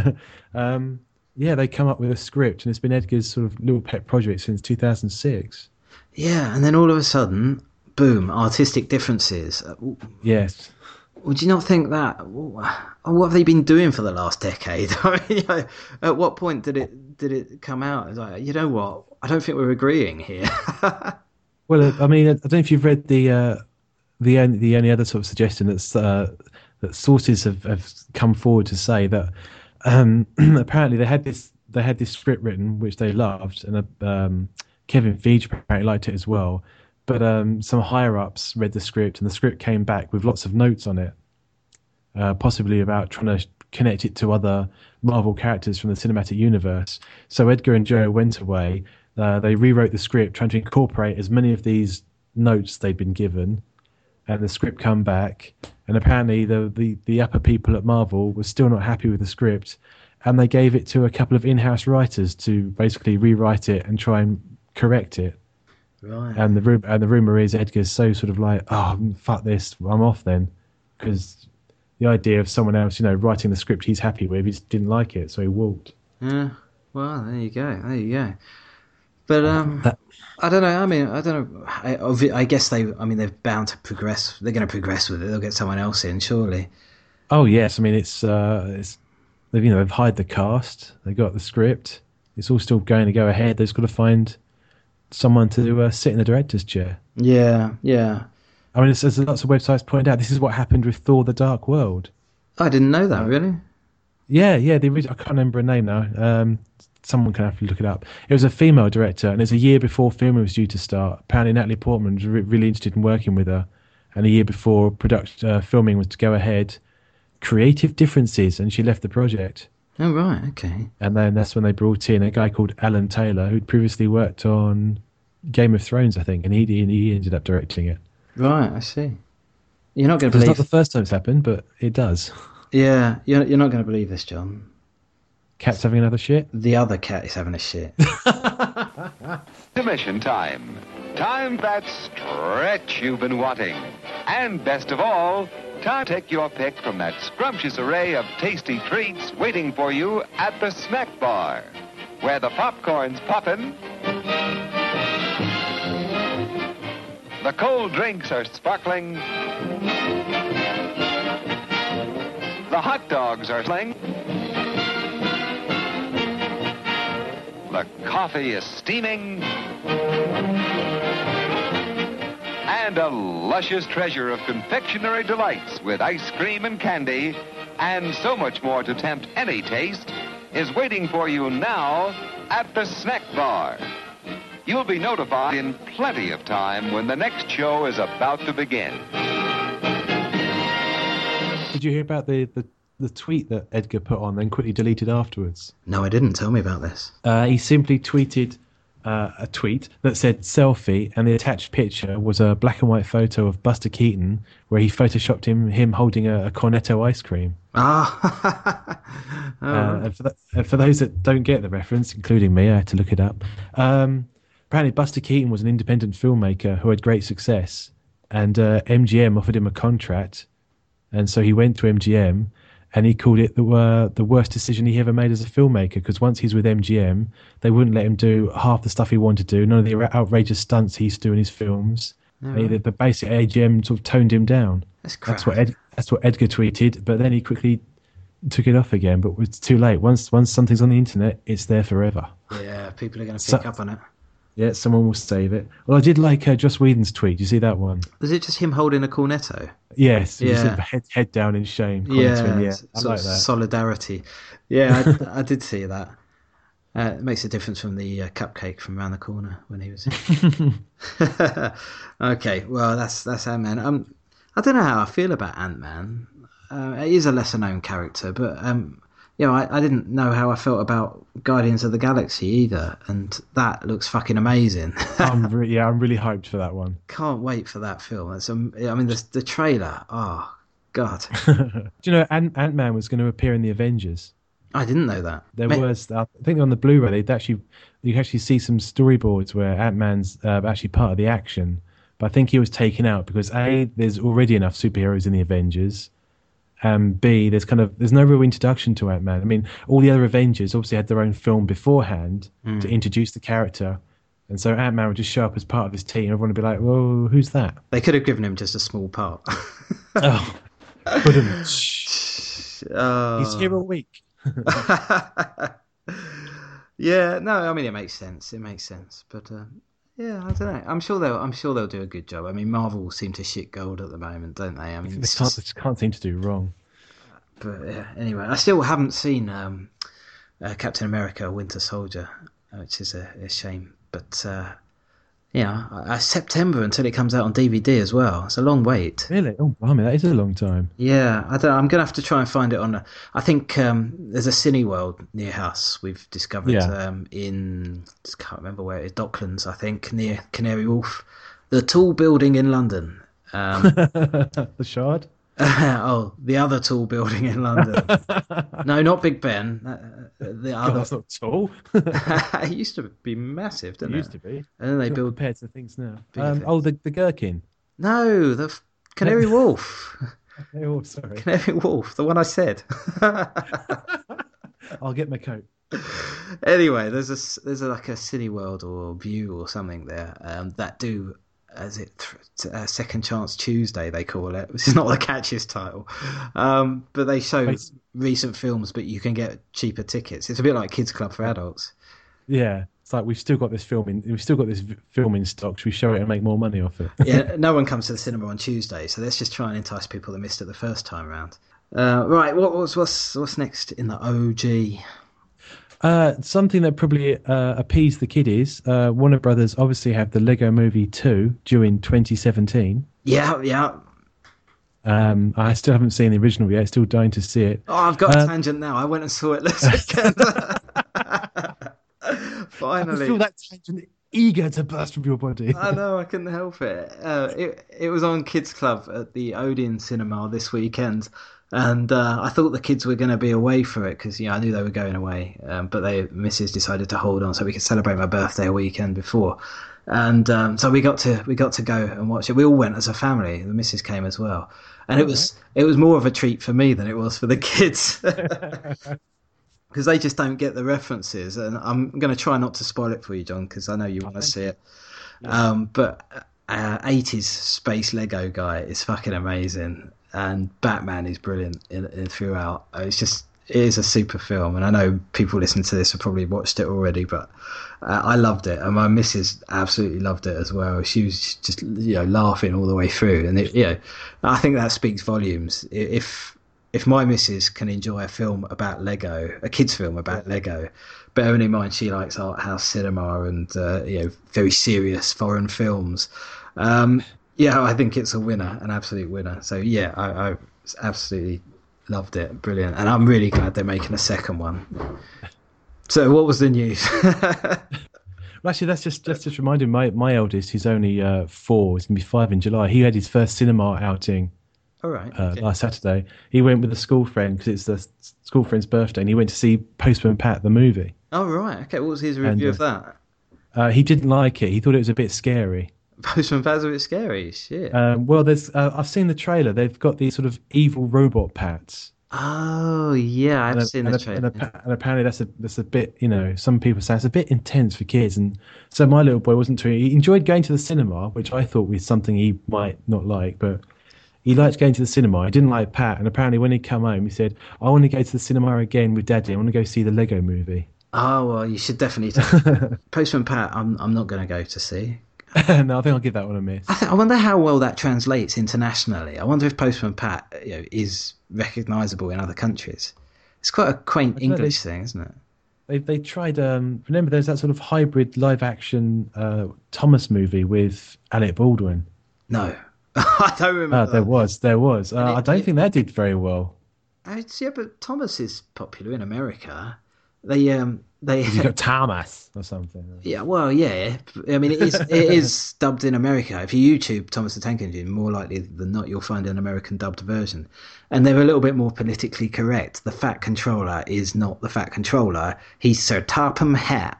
um, yeah, they come up with a script, and it's been Edgar's sort of little pet project since two thousand six. Yeah, and then all of a sudden, boom, artistic differences. Uh, Yes. Would you not think that? What have they been doing for the last decade? I mean, you know, at what point did it did it come out? It's like, you know what? I don't think we're agreeing here. Well, uh, I mean, I don't know if you've read the uh, the only, the only other sort of suggestion that's uh, that sources have, have come forward to say that um, apparently they had this they had this script written which they loved, and uh, um, Kevin Feige apparently liked it as well. But um, some higher ups read the script, and the script came back with lots of notes on it, uh, possibly about trying to connect it to other Marvel characters from the cinematic universe. So Edgar and Joe went away. Uh, they rewrote the script, trying to incorporate as many of these notes they'd been given, and the script come back. And apparently, the, the, the upper people at Marvel were still not happy with the script, and they gave it to a couple of in-house writers to basically rewrite it and try and correct it. Right. And the ru- and the rumor is Edgar's so sort of like, oh fuck this, I'm off then, because the idea of someone else, you know, writing the script he's happy with, he just didn't like it, so he walked. Yeah. Well, there you go. There you go. But um, That- I don't know. I mean, I don't know. I, obvi- I guess they. I mean, they're bound to progress. They're going to progress with it. They'll get someone else in, surely. Oh yes, I mean it's uh, it's they've you know they've hired the cast, they got the script, it's all still going to go ahead. They've just got to find someone to uh, sit in the director's chair. Yeah. Yeah. I mean, it's, as lots of websites point out, this is what happened with Thor: The Dark World. I didn't know that. Really. Yeah, yeah. The original, I can't remember her name now. Um, someone can have to look it up. It was a female director, and it's a year before filming was due to start. Apparently, Natalie Portman was re- really interested in working with her, and a year before production uh, filming was to go ahead, creative differences, and she left the project. Oh right. Okay. And then that's when they brought in a guy called Alan Taylor, who'd previously worked on Game of Thrones, I think, and he he ended up directing it. Right. I see. You're not going to It's believe. not the first time it's happened, but it does. Yeah. You're you're not going to believe this, John. Cat's having another shit. The other cat is having a shit. Intermission time. Time that stretch you've been wanting. And best of all, time to take your pick from that scrumptious array of tasty treats waiting for you at the snack bar, where the popcorn's poppin', the cold drinks are sparkling, the hot dogs are sling, the coffee is steaming, and a luscious treasure of confectionery delights with ice cream and candy and so much more to tempt any taste is waiting for you now at the snack bar. You'll be notified in plenty of time when the next show is about to begin. Did you hear about the, the, the tweet that Edgar put on, then quickly deleted afterwards? No, I didn't. Tell me about this. Uh, he simply tweeted uh, a tweet that said selfie, and the attached picture was a black and white photo of Buster Keaton, where he photoshopped him him holding a, a Cornetto ice cream. Ah. Oh, Uh, and, for th- and for those that don't get the reference, including me, I had to look it up. Um, apparently, Buster Keaton was an independent filmmaker who had great success, and uh, M G M offered him a contract, and so he went to M G M, and he called it the uh, the worst decision he ever made as a filmmaker, because once he's with M G M, they wouldn't let him do half the stuff he wanted to do, none of the outrageous stunts he used to do in his films. Oh, They- right. the basic M G M sort of toned him down. That's crap. That's what Ed, that's what Edgar tweeted, but then he quickly took it off again. But it's too late. Once once something's on the internet, it's there forever. Yeah, people are going to So- pick up on it. Yeah, someone will save it. Well, I did like uh, Joss Whedon's tweet. Did you see that one? Was it just him holding a cornetto? Yes. Yeah. Yeah. Sort of head, head down in shame. Yeah, commenting, yeah. s- I sort like of that. solidarity. Yeah, I, I did see that. Uh, it makes a difference from the uh, cupcake from around the corner when he was in. Okay, well, that's that's Ant Man. Um, I don't know how I feel about Ant Man. Uh, he is a lesser known character, but um, you know, I, I didn't know how I felt about Guardians of the Galaxy either, and that looks fucking amazing. I'm re- yeah, I'm really hyped for that one. Can't wait for that film. It's, um, I mean, the the trailer. Oh God, Do you know Ant Ant Man was going to appear in the Avengers? I didn't know that. There Ma- was, I think, on the Blu-ray, they'd actually you can actually see some storyboards where Ant Man's uh, actually part of the action, but I think he was taken out because A, there's already enough superheroes in the Avengers, and B, there's kind of there's no real introduction to Ant-Man. I mean, all the other Avengers obviously had their own film beforehand Mm. to introduce the character, and so Ant-Man would just show up as part of his team. Everyone would be like, "Whoa, who's that?" They could have given him just a small part. Oh, couldn't. Oh. He's here a week. Yeah, no, I mean it makes sense. It makes sense, but uh, yeah, I don't know. I'm sure they'll. I'm sure they'll do a good job. I mean, Marvel seem to shit gold at the moment, don't they? I mean, They it's can't, just- they just can't seem to do wrong. but yeah. Anyway, I still haven't seen um, uh, Captain America: Winter Soldier, which is a, a shame. But uh, yeah, uh, September until it comes out on D V D as well. It's a long wait. Really? Oh, blimey, that is a long time. Yeah, I don't. I'm gonna have to try and find it on. A, I think um, there's a Cineworld near us. We've discovered Yeah. um, in just can't remember where it is. Docklands, I think, near Canary Wharf, the tall building in London. Um, The Shard? oh, the other tall building in London. No, not Big Ben. Uh, the God, other. that's not tall. It used to be massive, It didn't it? used to be. And then they Not build. compared to things now. bigger Um, things. oh, the, the Gherkin. No, the f- Canary Wharf. Oh, sorry. Canary Wharf, the one I said. I'll get my coat. Anyway, there's a s- there's a, like a Cineworld or View or something there um, that do as it th- uh, Second Chance Tuesday they call it, which is not the catchiest title, um, but they show Basi- recent films, but you can get cheaper tickets. It's a bit like Kids Club for adults. Yeah, it's like we've still got this film in. We've still got this v- film in stock. Should we show it and make more money off it? Yeah, no one comes to the cinema on Tuesday, so let's just try and entice people that missed it the first time round. Uh, right, what what's what's what's next in the O G? Uh, something that probably uh, appeased the kiddies. Uh, Warner Brothers obviously have the Lego Movie two due in twenty seventeen. Yeah, yeah. Um, I still haven't seen the original yet. Still dying to see it. Oh, I've got a Uh, tangent now. I went and saw it last weekend. I can Finally. feel that tangent eager to burst from your body. I know, I couldn't help it. Uh, it it was on Kids Club at the Odeon Cinema this weekend, and uh, I thought the kids were going to be away for it because yeah, I knew they were going away. Um, but they Missus decided to hold on so we could celebrate my birthday a weekend before, and um, so we got to we got to go and watch it. We all went as a family. The Missus came as well, and it was it was more of a treat for me than it was for the kids. Because they just don't get the references, and I'm going to try not to spoil it for you, John, because I know you want to see it. Um, but uh, eighties space Lego guy is fucking amazing, and Batman is brilliant in, in throughout. It's just it is a super film, and I know people listening to this have probably watched it already, but uh, I loved it, and my missus absolutely loved it as well. She was just you know laughing all the way through, and it, you know I think that speaks volumes. If If my missus can enjoy a film about Lego, a kids' film about Lego, bearing in mind she likes art house cinema and uh, you know very serious foreign films, um, yeah, I think it's a winner, an absolute winner. So yeah, I, I absolutely loved it, brilliant, and I'm really glad they're making a second one. So what was the news? Well, actually, that's just that's just reminding my my eldest, who's only uh, four, he's gonna be five in July. He had his first cinema outing All right, uh, okay. last Saturday. He went with a school friend because it's the s- school friend's birthday, and he went to see Postman Pat the movie. Oh right, okay. What was his review And, uh, of that? Uh, he didn't like it. He thought it was a bit scary. Postman Pat's a bit scary. Shit. Um, well, there's uh, I've seen the trailer. They've got these sort of evil robot Pats. Oh yeah, I've And, seen and, the and, trailer. appa- and apparently that's a that's a bit, you know, some people say it's a bit intense for kids, and so my little boy wasn't too. He enjoyed going to the cinema, which I thought was something he might not like, but he liked going to the cinema. He didn't like Pat, and apparently when he come home, he said, "I want to go to the cinema again with Daddy. I want to go see the Lego Movie." Oh well, you should definitely. Take... Postman Pat, I'm I'm not going to go to see. No, I think I'll give that one a miss. I, th- I wonder how well that translates internationally. I wonder if Postman Pat, you know, is recognisable in other countries. It's quite a quaint I don't know, English thing, isn't it? They they tried. Um, remember, there's that sort of hybrid live action uh, Thomas movie with Alec Baldwin. No, I don't remember. Uh, there that. was, there was. Uh, And it- I don't it- think that did very well. Uh, It's, yeah, but Thomas is popular in America. They um they You got Thomas or something. yeah well yeah I mean it is it is dubbed in America. If you YouTube Thomas the Tank Engine, more likely than not you'll find an American dubbed version, and they're a little bit more politically correct. The Fat Controller is not the Fat Controller. He's Sir Topham Hatt.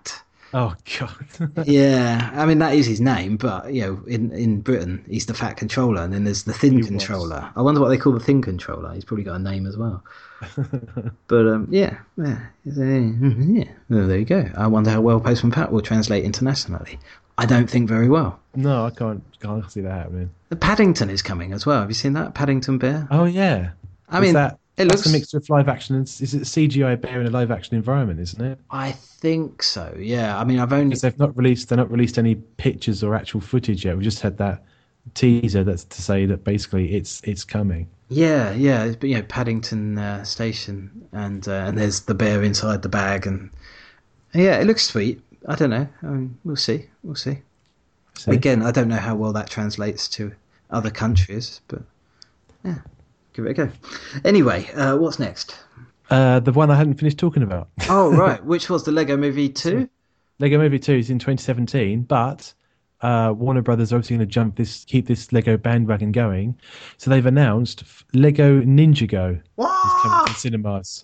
Oh God. Yeah, I mean that is his name, but you know, in in Britain he's the Fat Controller, and then there's the Thin He was. Controller. I wonder what they call the Thin Controller. He's probably got a name as well. But um, yeah, yeah, yeah. Well, there you go. I wonder how well Postman Pat will translate internationally. I don't think very well. No, I can't can't see that happening. The Paddington is coming as well. Have you seen that Paddington Bear? Oh yeah. I Is mean, that it that's looks. a mixture of live action and is it C G I bear in a live action environment, isn't it? I think so. Yeah. I mean, I've only. Because they've not released they've not released any pictures or actual footage yet. We just had that teaser that's to say that basically it's it's coming. Yeah, yeah. It's, you know, Paddington uh, Station, and uh, and there's the bear inside the bag, and yeah, it looks sweet. I don't know. I mean, we'll see. We'll see. So, Again, I don't know how well that translates to other countries, but yeah, give it a go. Anyway, uh, what's next? uh, the one I hadn't finished talking about. Oh, right. Which was the Lego Movie two? Lego Movie two is in twenty seventeen, but uh, Warner Brothers are obviously going to jump this, keep this Lego bandwagon going. So they've announced Lego Ninjago is coming to cinemas.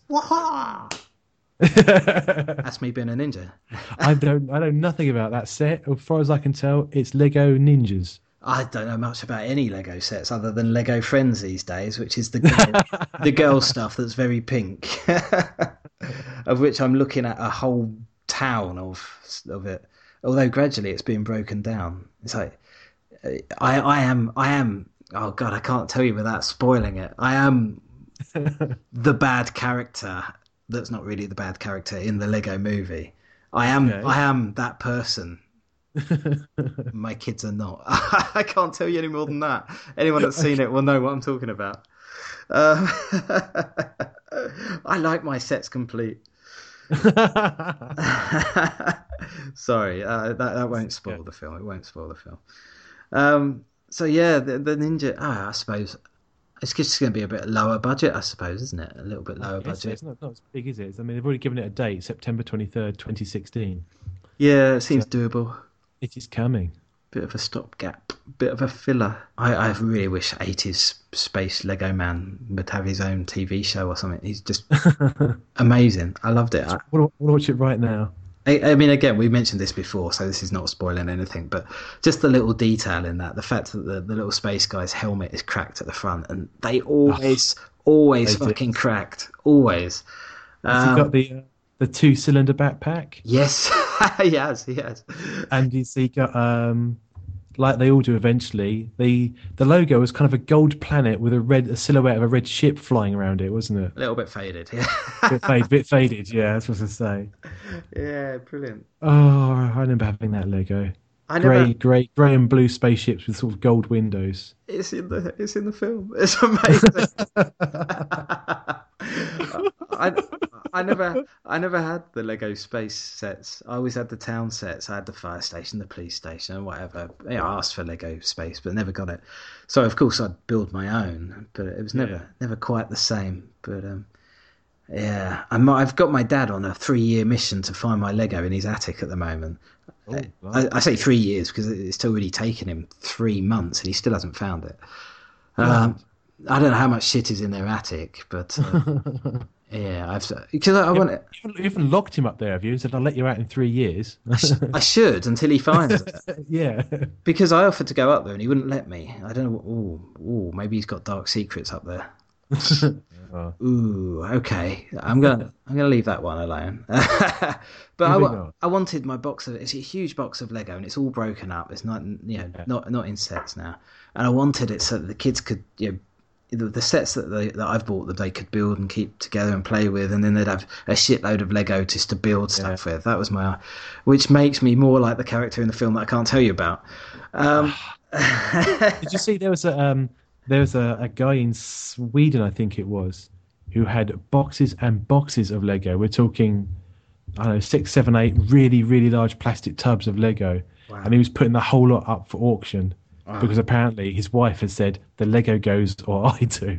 That's me being a ninja. I don't, I know nothing about that set. As far as I can tell, it's Lego Ninjas. I don't know much about any Lego sets other than Lego Friends these days, which is the girl, the girl stuff that's very pink, of which I'm looking at a whole town of of it. Although gradually it's being broken down. It's like I I am I am oh god I can't tell you without spoiling it. I am the bad character that's not really the bad character in the Lego Movie. I am Okay. I am that person. My kids are not. I can't tell you any more than that. Anyone that's seen it will know what I'm talking about. Uh, I like my sets complete. Sorry, uh, that that won't spoil the film. It won't spoil the film. Um, so yeah, the, the ninja. Ah, I suppose it's just going to be a bit lower budget. I suppose, isn't it? A little bit lower It's, budget. it's not, not as big, is it? I mean, they've already given it a date, September twenty-third, twenty sixteen. Yeah, it seems doable. It is coming. Bit of a stopgap, bit of a filler. I, I really wish eighties space Lego Man would have his own T V show or something. He's just amazing. I loved it. I, I want to watch it right now. I, I mean, again, we mentioned this before, so this is not spoiling anything, but just the little detail in that, the fact that the, the little space guy's helmet is cracked at the front, and they always, always They do. fucking cracked. Always. Has he Um, got the uh, the two cylinder backpack? yes, he has, he has. And he's he got um like they all do eventually. The the logo was kind of a gold planet with a red a silhouette of a red ship flying around it, wasn't it? A little bit faded, yeah. Bit faded, bit faded. Yeah, that's what I say. Yeah, brilliant. Oh, I remember having that Lego. I never, Grey, grey, grey and blue spaceships with sort of gold windows. It's in the it's in the film. It's amazing. I I never I never had the Lego space sets. I always had the town sets. I had the fire station, the police station, and whatever. Yeah, I asked for Lego space, but never got it. So of course I'd build my own, but it was never Yeah. never quite the same. But um, yeah, I'm, I've got my dad on a three year mission to find my Lego in his attic at the moment. Oh, I, I say three years because it's already taken him three months and he still hasn't found it. Um, I don't know how much shit is in their attic, but uh, yeah, I've because I, I want it. You even locked him up there, have you? Said I'll let you out in three years. I should until he finds it Yeah. because I offered to go up there and he wouldn't let me. I don't know. Ooh, ooh, maybe he's got dark secrets up there. Oh. Ooh, okay. I'm gonna I'm gonna leave that one alone. But I, Moving wa- on. I wanted my box of it's a huge box of Lego and it's all broken up. It's not you know Yeah. not not in sets now. And I wanted it so that the kids could you know the, the sets that they that I've bought that they could build and keep together and play with, and then they'd have a shitload of Lego just to build stuff with. That was my, which makes me more like the character in the film that I can't tell you about. Um, Did you see there was a um, there was a, a guy in Sweden, I think it was, who had boxes and boxes of Lego. We're talking, I don't know, six, seven, eight really, really large plastic tubs of Lego, Wow. and he was putting the whole lot up for auction Wow. because apparently his wife had said the Lego goes or I do.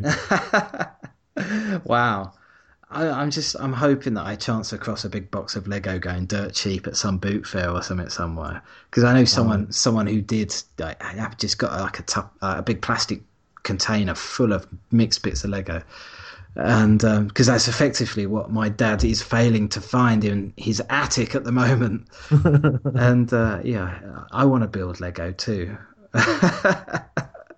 Wow. I, I'm just I'm hoping that I chance across a big box of Lego going dirt cheap at some boot fair or something somewhere, because I know someone someone who did like, I've just got like a tub, uh, a big plastic container full of mixed bits of Lego. and because um, that's effectively what my dad is failing to find in his attic at the moment. And uh, yeah, I want to build Lego too. I'd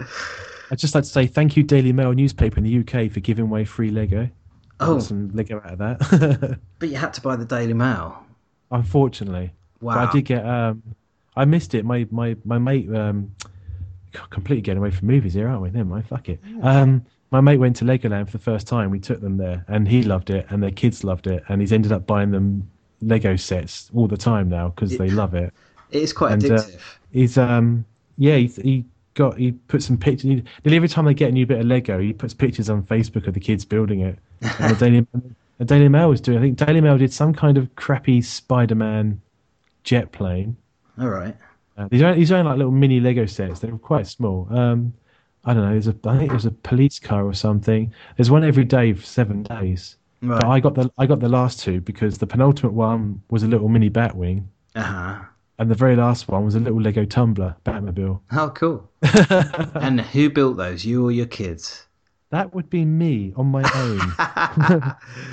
just like to say thank you, Daily Mail newspaper in the U K, for giving away free Lego. Oh, got some Lego out of that. But you had to buy the Daily Mail. Unfortunately, wow. But I did get. Um, I missed it. My my my mate. Um, completely getting away from movies here, aren't we? Never mind. Fuck it. Um, my mate went to Legoland for the first time. We took them there, and he loved it, and their kids loved it, and he's ended up buying them Lego sets all the time now because it, they love it. It is quite and, addictive. Uh, he's um yeah he, he got he put some pictures. He, nearly every time they get a new bit of Lego, he puts pictures on Facebook of the kids building it. And the Daily the Daily Mail was doing. I think Daily Mail did some kind of crappy Spider-Man jet plane. All right. Uh, these are these are like little mini Lego sets. They're quite small. Um, I don't know. There's a I think it was a police car or something. There's one every day for seven days. Right. But I got the I got the last two because the penultimate one was a little mini Batwing, Uh-huh. and the very last one was a little Lego tumbler Batmobile. Oh, cool. And who built those? You or your kids? That would be me on my own.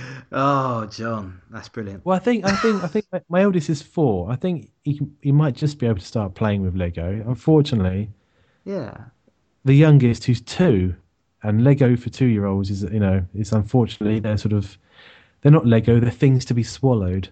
Oh, John, that's brilliant. Well, I think I think I think my, my eldest is four. I think he can, he might just be able to start playing with Lego. Unfortunately, Yeah. the youngest, who's two, and Lego for two-year-olds is, you know, it's unfortunately they're sort of they're not Lego. They're things to be swallowed.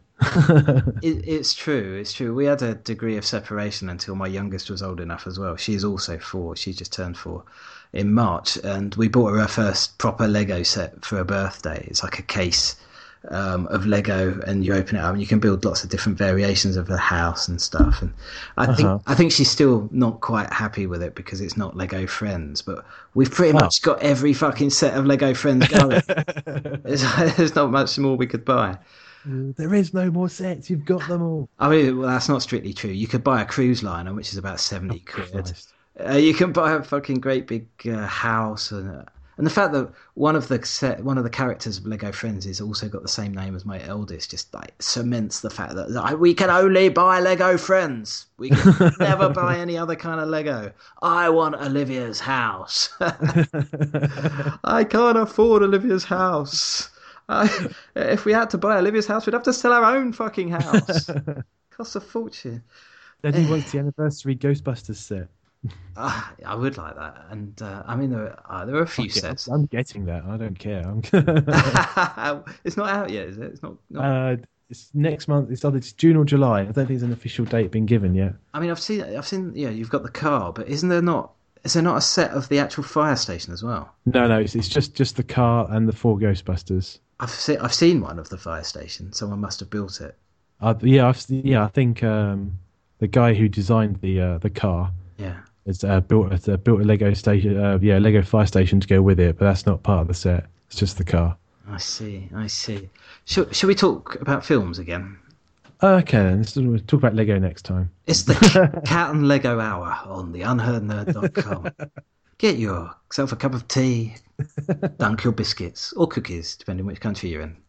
It, it's true. It's true. We had a degree of separation until my youngest was old enough as well. She's also four. She just turned four in March, and we bought her her first proper Lego set for her birthday. It's like a case um, of Lego, and you open it up, and you can build lots of different variations of the house and stuff. And I Uh-huh. think I think she's still not quite happy with it because it's not Lego Friends. But we've pretty Oh. much got every fucking set of Lego Friends going. there's, there's not much more we could buy. There is no more sets. You've got them all. I mean, well, that's not strictly true. You could buy a cruise liner, which is about seventy quid. Christ. Uh, you can buy a fucking great big uh, house, and uh, and the fact that one of the set, one of the characters of Lego Friends is also got the same name as my eldest, just like cements the fact that like, we can only buy Lego Friends. We can never buy any other kind of Lego. I want Olivia's house. I can't afford Olivia's house. I, if we had to buy Olivia's house, we'd have to sell our own fucking house. Costs a fortune. Then he wants the anniversary Ghostbusters set. Uh, I would like that, and uh, I mean there are, uh, there are a few Okay, sets. I'm getting that. I don't care. I'm It's not out yet, is it? It's not. not... uh, it's next month. It's either it's June or July. I don't think there's an official date been given yet. I mean, I've seen, I've seen. Yeah, you've got the car, but isn't there not? Is there not a set of the actual fire station as well? No, no. It's, it's just just the car and the four Ghostbusters. I've seen, I've seen one of the fire station. Someone must have built it. Uh, yeah, I've, yeah. I think um, the guy who designed the uh, the car. Yeah. It's uh, built uh, built a Lego station, uh, yeah, Lego fire station to go with it, but that's not part of the set. It's just the car. I see. I see. Shall, shall we talk about films again? Okay, then let's talk about Lego next time. It's the Cat and Lego Hour on the unheard nerd dot com. Get yourself a cup of tea, dunk your biscuits or cookies, depending which country you're in.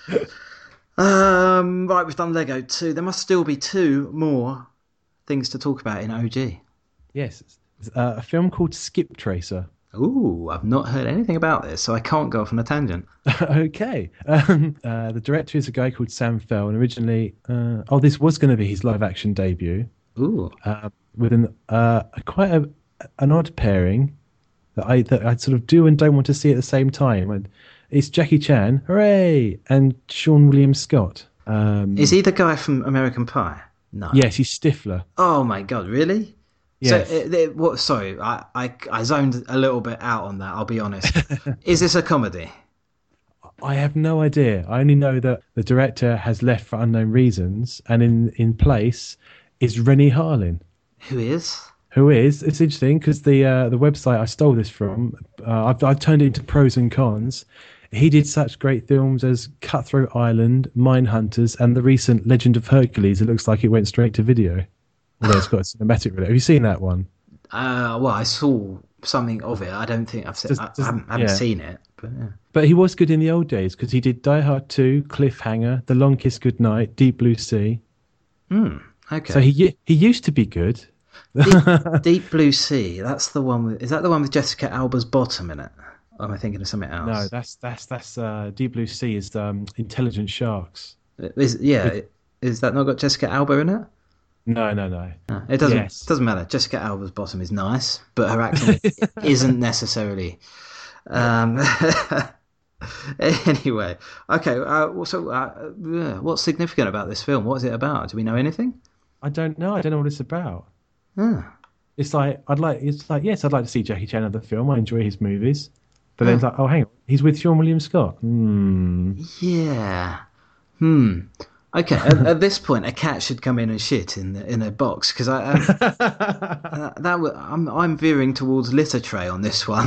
Um, right, we've done Lego two. There must still be two more things to talk about in O G. Yes, it's, uh, a film called Skip Tracer. Ooh, I've not heard anything about this, so I can't go off on a tangent. Okay. Um, uh, the director is a guy called Sam Fell, and originally, uh, oh, this was going to be his live-action debut. Ooh, Uh, with an, uh, quite a, an odd pairing that I that I sort of do and don't want to see at the same time. And it's Jackie Chan, hooray, and Sean William Scott. Um, is he the guy from American Pie? No. Yes, he's Stifler. Oh my God, really? Yes. So, it, it, what? Sorry, I, I I zoned a little bit out on that. I'll be honest. Is this a comedy? I have no idea. I only know that the director has left for unknown reasons, and in, in place is Rennie Harlin, Who is? who is, it's interesting because the uh, the website I stole this from, uh, I've, I've turned it into pros and cons. He did such great films as Cutthroat Island, Mindhunters, and the recent Legend of Hercules. It looks like it went straight to video. Although it's got a cinematic with it. Have you seen that one? Uh, well, I saw something of it. I don't think I've seen. Does- I, does- I haven't, haven't yeah. seen it. But yeah. But he was good in the old days because he did Die Hard two, Cliffhanger, The Long Kiss Goodnight, Deep Blue Sea. Hmm. Okay. So he he used to be good. Deep, Deep Blue Sea. That's the one with. Is that the one with Jessica Alba's bottom in it? Or am I thinking of something else? No, that's that's that's uh, Deep Blue Sea is um, Intelligent Sharks. Is, yeah, is that not got Jessica Alba in it? No, no, no. No, it doesn't. Yes. Doesn't matter. Jessica Alba's bottom is nice, but her acting isn't necessarily. Um, anyway, okay. Uh, so, uh, what's significant about this film? What is it about? Do we know anything? I don't know. I don't know what it's about. Ah. It's like I'd like. It's like yes, I'd like to see Jackie Chan in the film. I enjoy his movies, but then Oh. it's like, oh, hang on, he's with Sean William Scott. Hmm. Yeah. Hmm. Okay. at, at this point, a cat should come in and shit in the, in a box because I. Um, uh, that w- I'm I'm veering towards litter tray on this one.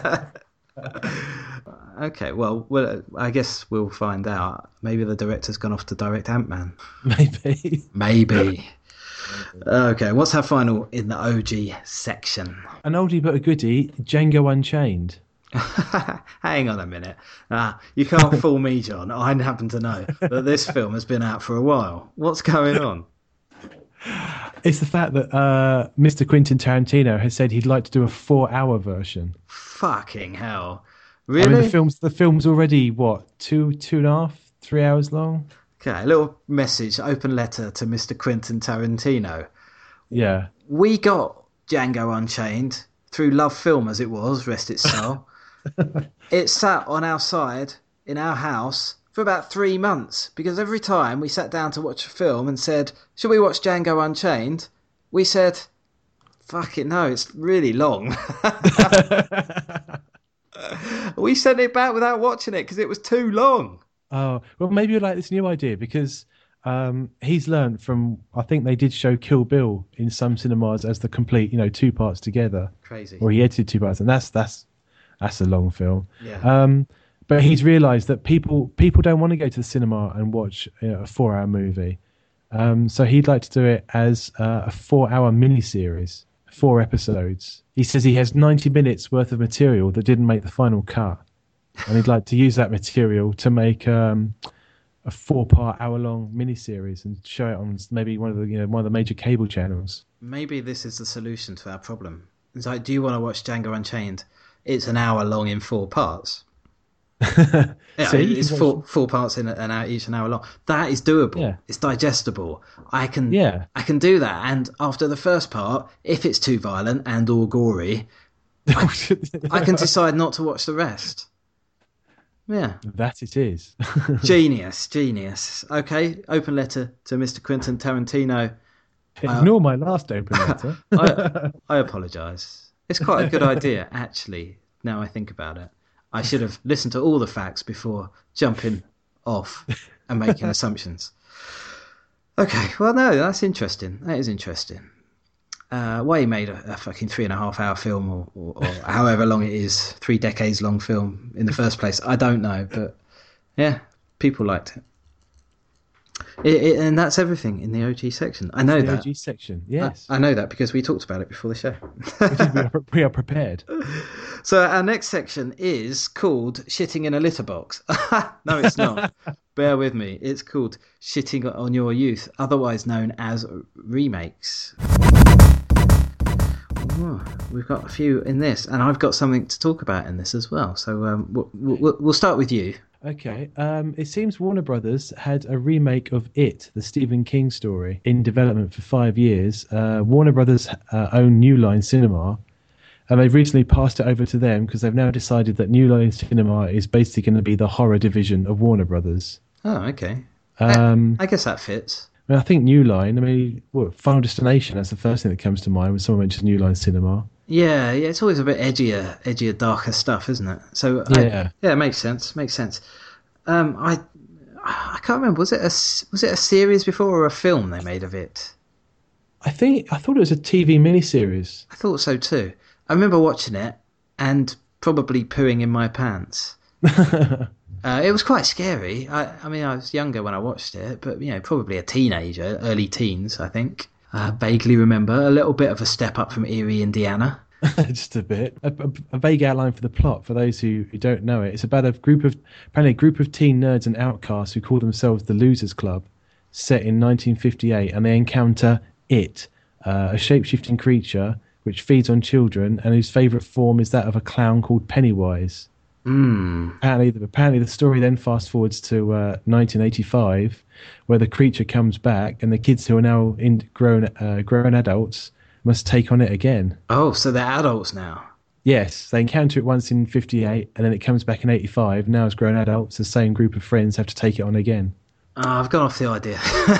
Okay. Well, well, I guess we'll find out. Maybe the director's gone off to direct Ant-Man. Maybe. Maybe. Okay. What's our final in the O G section? An oldie but a goodie, Django Unchained. Hang on a minute. Ah, you can't fool me, John. I happen to know that this film has been out for a while. What's going on? It's the fact that uh, Mister Quentin Tarantino has said he'd like to do a four-hour version. Fucking hell. I Really? mean, the film's the film's already what two, two and a half, three hours long. Okay, a little message, open letter to Mister Quentin Tarantino. Yeah, We got Django Unchained through Love Film, as it was, rest its soul. It sat on our side in our house for about three months because every time we sat down to watch a film and said, should we watch Django Unchained? We said, fuck it, no, it's really long. We sent it back without watching it because it was too long. Oh, well, maybe you like this new idea because um, he's learned from, I think they did show Kill Bill in some cinemas as the complete, you know, two parts together. Crazy. Or he edited two parts, and that's that's that's a long film. Yeah. Um, but he's realised that people people don't want to go to the cinema and watch you know, a four-hour movie. Um, so he'd like to do it as uh, a four-hour miniseries, four episodes. He says he has ninety minutes worth of material that didn't make the final cut. And he'd like to use that material to make um, a four-part, hour-long miniseries and show it on maybe one of the you know one of the major cable channels. Maybe this is the solution to our problem. It's like, do you want to watch Django Unchained? It's an hour long in four parts. Yeah, See, it's you can four watch- four parts in an hour, each an hour long. That is doable. Yeah. It's digestible. I can Yeah. I can do that. And after the first part, if it's too violent and or gory, I can decide not to watch the rest. Yeah. That it is. Genius, genius. Okay, open letter to Mister Quentin Tarantino. Ignore my last open letter. I, I apologise. It's quite a good idea, actually, now I think about it. I should have listened to all the facts before jumping off and making assumptions. Okay, well, no, that's interesting. That is interesting. Uh, why he made a, a fucking three and a half hour film or, or, or however long it is, three decades long film in the first place, I don't know. But yeah, people liked it. It, it, and that's everything in the O G section. I know The that. O G section, yes. I, I know that because we talked about it before the show. we, are, we are prepared. So our next section is called Shitting in a Litter Box. No, it's not. Bear with me. It's called Shitting on Your Youth, otherwise known as remakes. Ooh, we've got a few in this, and I've got something to talk about in this as well. So um, we'll, we'll, we'll start with you. Okay. Um, it seems Warner Brothers had a remake of It, the Stephen King story, in development for five years. Uh, Warner Brothers uh, own New Line Cinema, and they've recently passed it over to them because they've now decided that New Line Cinema is basically going to be the horror division of Warner Brothers. Oh, okay. Um, I guess that fits. I, mean, I think New Line, I mean, what, Final Destination, that's the first thing that comes to mind when someone mentions New Line Cinema. Yeah, yeah, it's always a bit edgier, edgier, darker stuff, isn't it? So Yeah. I, yeah, it makes sense. Makes sense. Um, I, I can't remember. Was it a was it a series before or a film they made of it? I think I thought it was a T V miniseries. I thought so too. I remember watching it and probably pooing in my pants. uh, it was quite scary. I, I mean, I was younger when I watched it, but you know, probably a teenager, early teens, I think. I vaguely remember a little bit of a step up from Erie, Indiana. Just a bit. A, a, a vague outline for the plot for those who, who don't know it. It's about a group of apparently a group of teen nerds and outcasts who call themselves the Losers Club, set in nineteen fifty-eight, and they encounter It, uh, a shape-shifting creature which feeds on children and whose favourite form is that of a clown called Pennywise. Mm. Apparently, the, apparently the story then fast forwards to uh, nineteen eighty-five, where the creature comes back, and the kids who are now in grown uh, grown adults must take on it again. Oh, so they're adults now. Yes, they encounter it once in fifty-eight, and then it comes back in eighty-five. Now, as grown adults, the same group of friends have to take it on again. Oh, I've gone off the idea.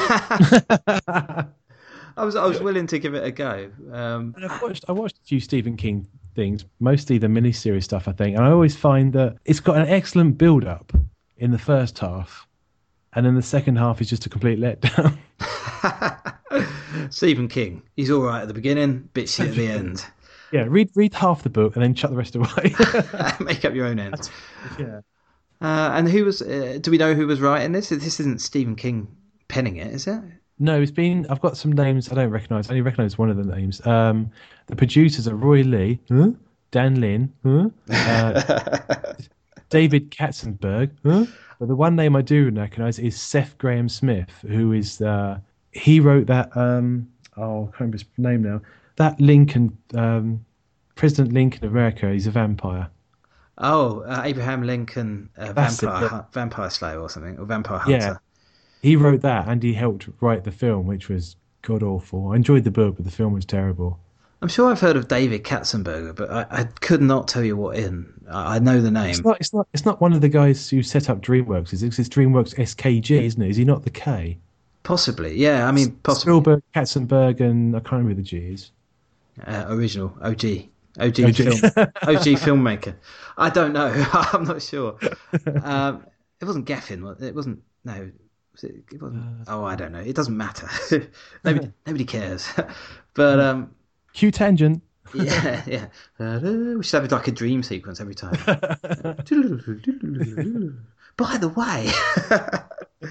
I was I was willing to give it a go. Um, And I've watched I watched a few Stephen King things, mostly the miniseries stuff, I think, and I always find that it's got an excellent build-up in the first half, and then the second half is just a complete letdown. Stephen King, he's all right at the beginning, bit shit at the end. Yeah, read read half the book and then chuck the rest away. Make up your own end. Yeah. Uh, and who was? Uh, do we know who was writing this? This isn't Stephen King penning it, is it? No, it's been. I've got some names I don't recognise. I only recognise one of the names. Um, the producers are Roy Lee, huh? Dan Lin, huh? uh, David Katzenberg, huh? But the one name I do recognise is Seth Graham Smith, who is uh, he wrote that. Um, oh, I can't remember his name now. That Lincoln, um, President Lincoln of America, he's a vampire. Oh, uh, Abraham Lincoln, uh, That's vampire, it, yeah. vampire slayer or something, or vampire hunter. Yeah, he wrote that, and he helped write the film, which was god awful. I enjoyed the book, but the film was terrible. I'm sure I've heard of David Katzenberger, but I, I could not tell you what in. I, I know the name. It's not. It's not. It's not one of the guys who set up DreamWorks. Is it? It's DreamWorks S K G, isn't it? Is he not the K? Possibly, yeah. I mean, possibly. Spielberg, Katzenberg, and I can't remember the G's. Uh, original O G. O G, O G. film, O G filmmaker. I don't know. I'm not sure. Um, it wasn't Geffen. was- It wasn't. No. Was it, it wasn't. Oh, I don't know. It doesn't matter. nobody, nobody cares. But um, Q tangent. yeah, yeah. We should have like a dream sequence every time. By the way.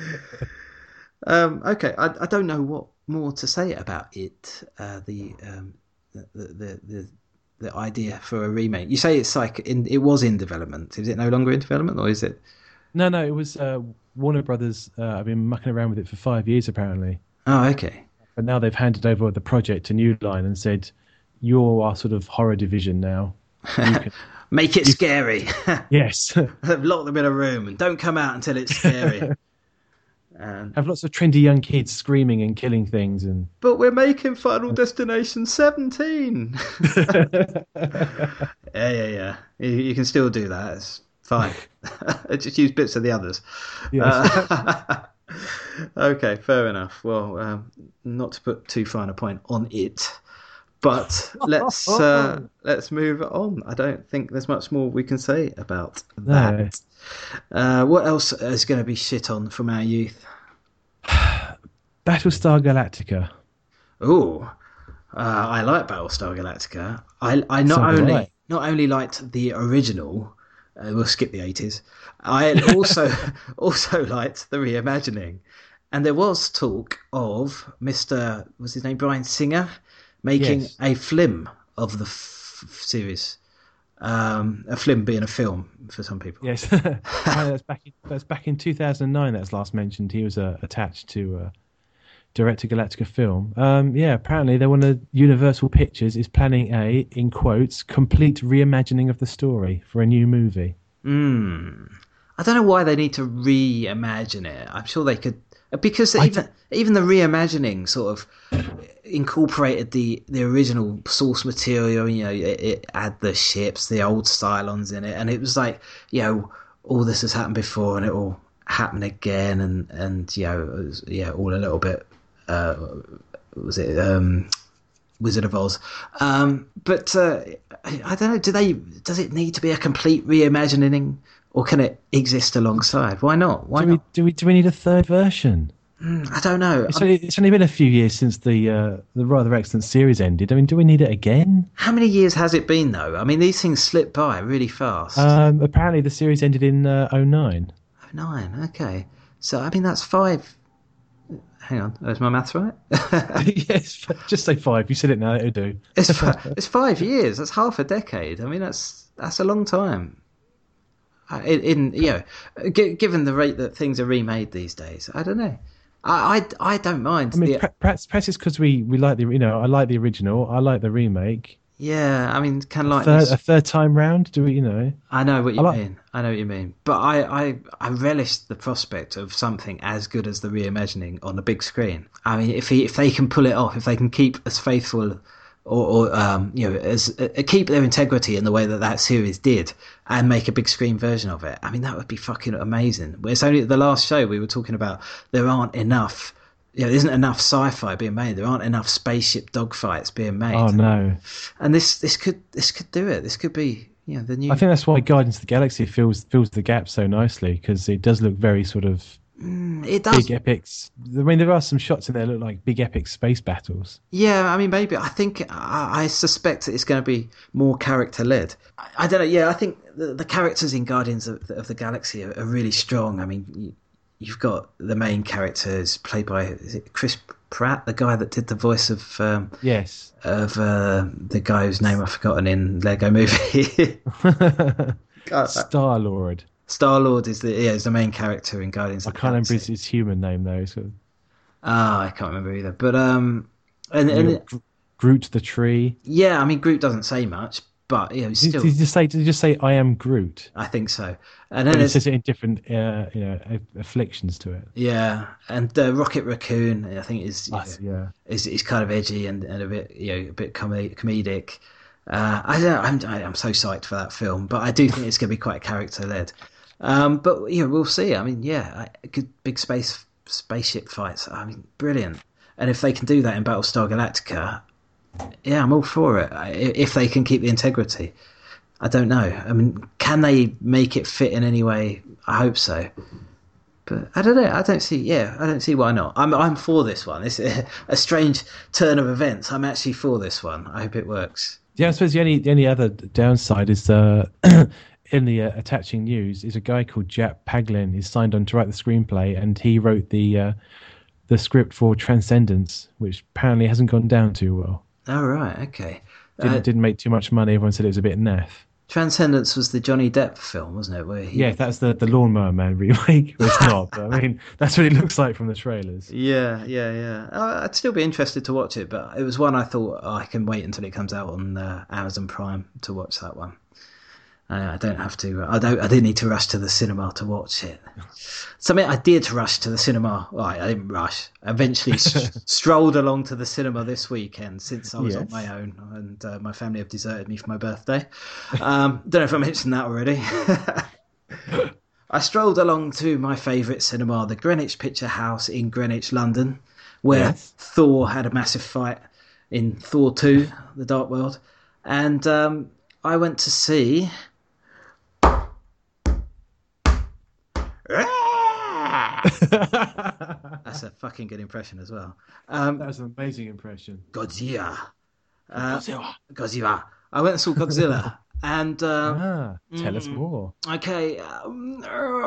um, okay, I, I don't know what more to say about it. Uh, the, um, the, the the the idea for a remake. You say it's like in, it was in development. Is it no longer in development, or is it? No, no, it was uh, Warner Brothers. Uh, I've been mucking around with it for five years apparently, Oh, okay. but now they've handed over the project to New Line and said, "You're our sort of horror division now." You can... Make it scary. Yes, Lock them in a room and don't come out until it's scary. And, have lots of trendy young kids screaming and killing things, and but we're making Final Destination seventeen. yeah, yeah, yeah. You, you can still do that. It's fine. Just use bits of the others. yes. Uh, okay, fair enough. Well, um, not to put too fine a point on it, but let's uh, let's move on. I don't think there's much more we can say about that. Uh, what else is going to be shit on from our youth? Battlestar Galactica. Oh, uh, I like Battlestar Galactica. I I not So do only I. not only liked the original. Uh, we'll skip the eighties. I also also liked the reimagining, and there was talk of Mister was his name Bryan Singer making Yes. a film of the f- series. Um, a film being a film for some people. Yes, that's back. In, that's back in two thousand nine. That's last mentioned. He was uh, attached to uh, Director Galactica film. Um, yeah, apparently they one of Universal Pictures is planning a, in quotes, complete reimagining of the story for a new movie. Mm. I don't know why they need to reimagine it. I'm sure they could, because I even even the reimagining sort of incorporated the, the original source material. You know, it, it had the ships, the old Cylons in it, and it was like, you know, all this has happened before, and it will happen again, and and you know, it was, yeah, all a little bit. Uh, was it um, Wizard of Oz? Um, but uh, I, I don't know. Do they? Does it need to be a complete reimagining, or can it exist alongside? Why not? Why Do not? we, do we do we need a third version? Mm, I don't know. It's only, it's only been a few years since the uh, the rather excellent series ended. I mean, do we need it again? How many years has it been, though? I mean, these things slip by really fast. Um, apparently, the series ended in uh, oh nine. Oh, nine. Okay. So I mean, that's five. Hang on. Is my maths right? Yes, just say five. You said it now. It'll do. It's fi- it's five years. That's half a decade. I mean, that's that's a long time. Uh, In, in you know, g- given the rate that things are remade these days, I don't know. I I, I don't mind. I mean, the, per- perhaps, perhaps it's because we, we like the you know I like the original. I like the remake. Yeah, I mean, kind of like Third, this. a third time round? Do we, you know? I know what you I like- mean. I know what you mean. But I, I, I relish the prospect of something as good as the reimagining on the big screen. I mean, if he, if they can pull it off, if they can keep as faithful or, or um, you know, as uh, keep their integrity in the way that that series did, and make a big screen version of it. I mean, that would be fucking amazing. It's only the last show we were talking about. There aren't enough. You know, there isn't enough sci-fi being made. There aren't enough spaceship dogfights being made. Oh no! And this, this could, this could do it. This could be, you know, the new. I think that's why Guardians of the Galaxy fills fills the gap so nicely, because it does look very sort of It does. big epics. I mean, there are some shots in there that look like big epic space battles. Yeah, I mean, maybe. I think I, I suspect that it's going to be more character led. I, I don't know. Yeah, I think the, the characters in Guardians of, the- of the Galaxy are, are really strong. I mean, you, you've got the main characters played by is it Chris Pratt, the guy that did the voice of um, Yes. of uh, the guy whose name I've forgotten in Lego Movie. Star Lord. Star Lord is the yeah is the main character in Guardians. I of the can't remember Galaxy. his, his human name though. So, Ah, I can't remember either. But um, and, and you know, Gr- Groot the tree. yeah, I mean Groot doesn't say much, but you know, he's Did, still. did you just say? Did you just say I am Groot? I think so. And But then he there's says it in different, uh, you know, a- afflictions to it. yeah, and uh, Rocket Raccoon, I think is you know, Yeah. is is kind of edgy and, and a bit you know a bit com- comedic. Uh, I don't. I'm I'm so psyched for that film, but I do think it's going to be quite character led. Um, but you know, we'll see. I mean, yeah, I- good big space spaceship fights. I mean, brilliant. And if they can do that in Battlestar Galactica, yeah, I'm all for it. I- If they can keep the integrity, I don't know. I mean, can they make it fit in any way? I hope so. But I don't know. I don't see. Yeah, I don't see why not. I'm I'm for this one. It's a, a strange turn of events. I'm actually for this one. I hope it works. Yeah, I suppose the only the only other downside is uh, in the uh, attaching news is a guy called Jack Paglin. He's signed on to write the screenplay, and he wrote the uh, the script for Transcendence, which apparently hasn't gone down too well. Oh right, okay. Didn't Uh, didn't make too much money. Everyone said it was a bit naff. Transcendence was the Johnny Depp film, wasn't it? Where he... Yeah, that's the the Lawnmower Man remake. Well, it's not, but I mean that's what it looks like from the trailers. Yeah, yeah, yeah. Uh, I'd still be interested to watch it, but it was one I thought oh, I can wait until it comes out on uh, Amazon Prime to watch that one. Uh, I don't have to. I don't. I didn't need to rush to the cinema to watch it. Something I did rush to the cinema. Right, I didn't rush. I eventually s- strolled along to the cinema this weekend since I was on Yes. my own and uh, my family have deserted me for my birthday. Um, don't know if I mentioned that already. I strolled along to my favourite cinema, the Greenwich Picture House in Greenwich, London, where Yes. Thor had a massive fight in Thor two, The Dark World. And um, I went to see... That's a fucking good impression as well. Um, That was an amazing impression. Godzilla. Uh, Godzilla. I went and saw Godzilla. And um, Ah, tell us mm. more. okay, um,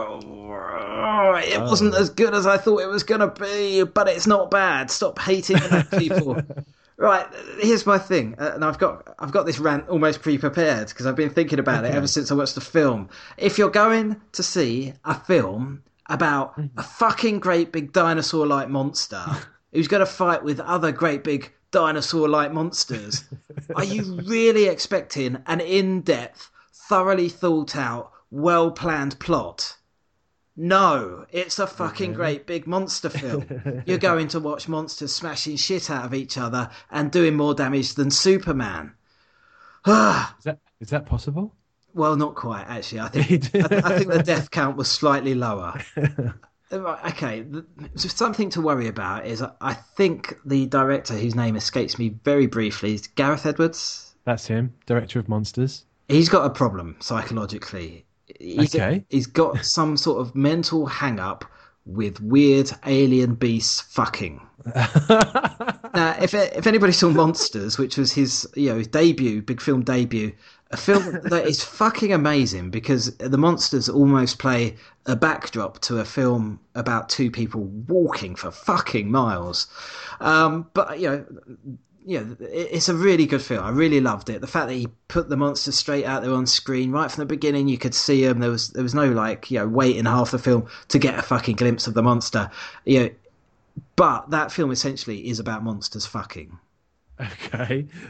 it wasn't as good as I thought it was going to be, but it's not bad. Stop hating on it, people. Right, here's my thing, uh, and I've got I've got this rant almost pre-prepared because I've been thinking about it Okay. ever since I watched the film. If you're going to see a film about a fucking great big dinosaur-like monster who's going to fight with other great big dinosaur-like monsters, are you really expecting an in-depth, thoroughly thought-out, well-planned plot? No, it's a fucking great big monster film. You're going to watch monsters smashing shit out of each other and doing more damage than Superman. Ah, Is that is that possible? well, not quite actually. I think I, th- I think the death count was slightly lower. Right, okay, th- so something to worry about is I- I think the director, whose name escapes me very briefly, is Gareth Edwards. That's him, director of Monsters. He's got a problem psychologically. He's, Okay. he's got some sort of mental hang-up with weird alien beasts fucking. Now, if if anybody saw Monsters, which was his you know his debut, big film debut, a film that is fucking amazing because the monsters almost play a backdrop to a film about two people walking for fucking miles. Um, but you know. Yeah, it's a really good film. I really loved it. The fact that he put the monsters straight out there on screen right from the beginning, you could see them. There was there was no like you know waiting half the film to get a fucking glimpse of the monster. You know, but that film essentially is about monsters fucking. Okay.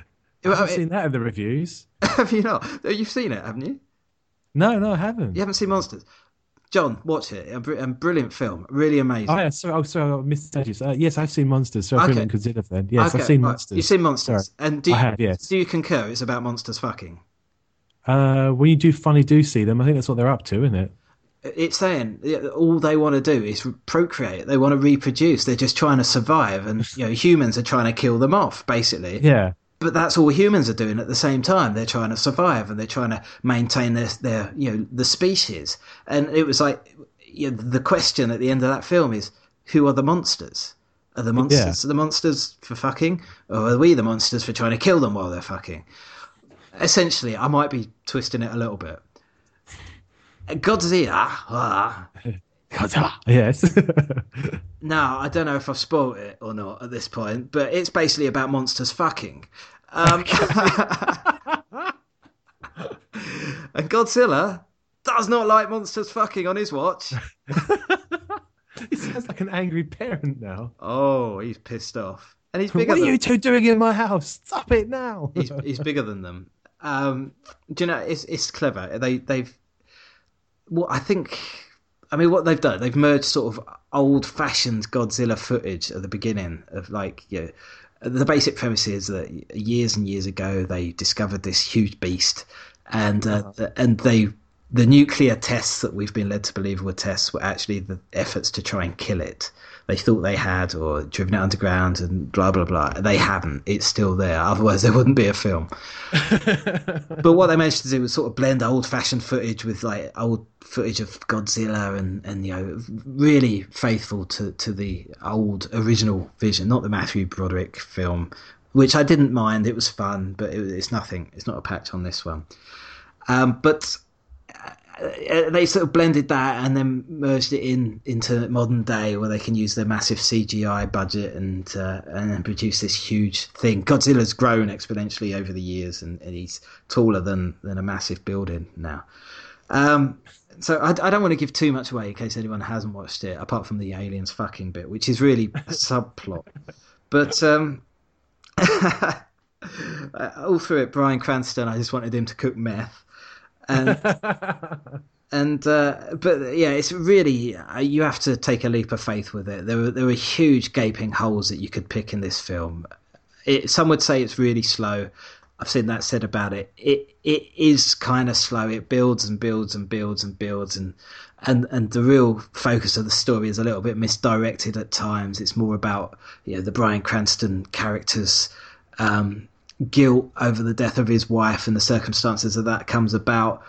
I haven't seen that in the reviews. Have you not? You've seen it, haven't you? No, no, I haven't. You haven't seen Monsters? John, watch it. A, br- a brilliant film. Really amazing. Oh, yeah, sorry, oh, sorry, I missed that. Uh, yes, I've seen Monsters. So I Okay. couldn't consider then. Yes, Okay, I've seen right. Monsters. You've seen Monsters. Sorry. And do you, I have, yes. do you concur it's about monsters fucking? Uh, when you do funny do see them, I think that's what they're up to, isn't it? It's saying yeah, all they want to do is procreate. They want to reproduce. They're just trying to survive. And, you know, humans are trying to kill them off, basically. Yeah. But that's all humans are doing at the same time. They're trying to survive and they're trying to maintain their, their you know, the species. And it was like, you know, the question at the end of that film is, who are the monsters? Are the monsters Yeah. the monsters for fucking? Or are we the monsters for trying to kill them while they're fucking? Essentially, I might be twisting it a little bit. Godzilla. Ah, Yes. now, I don't know if I've spoiled it or not at this point, but it's basically about monsters fucking. Um, and Godzilla does not like monsters fucking on his watch. He sounds like an angry parent now. Oh, he's pissed off. And he's bigger What are than you two doing in my house? Stop it now. he's, he's bigger than them. Um, do you know, it's it's clever. They, they've... Well, I think... I mean, what they've done, they've merged sort of old-fashioned Godzilla footage at the beginning of, like, you know, the basic premise is that years and years ago they discovered this huge beast, and uh, uh-huh. and they the nuclear tests that we've been led to believe were tests were actually the efforts to try and kill it. They thought they had, or driven it underground, and blah blah blah. They haven't. It's still there. Otherwise, there wouldn't be a film. But what they managed to do was sort of blend old-fashioned footage with like old footage of Godzilla, and, and you know, really faithful to, to the old original vision, not the Matthew Broderick film, which I didn't mind. It was fun, but it, it's nothing. It's not a patch on this one. Um, but they sort of blended that and then merged it in into modern day, where they can use their massive C G I budget and uh, and then produce this huge thing. Godzilla's grown exponentially over the years, and, and he's taller than than a massive building now. Um, so I, I don't want to give too much away in case anyone hasn't watched it, apart from the aliens fucking bit, which is really a subplot. But um, all through it, Bryan Cranston, I just wanted him to cook meth. And and uh, but yeah, it's really uh, you have to take a leap of faith with it. There were there were huge gaping holes that you could pick in this film. It, some would say it's really slow. I've seen that said about it. It it is kind of slow. It builds and builds and builds and builds, and and and the real focus of the story is a little bit misdirected at times. It's more about, you know, the Bryan Cranston character's Um, guilt over the death of his wife and the circumstances that that comes about,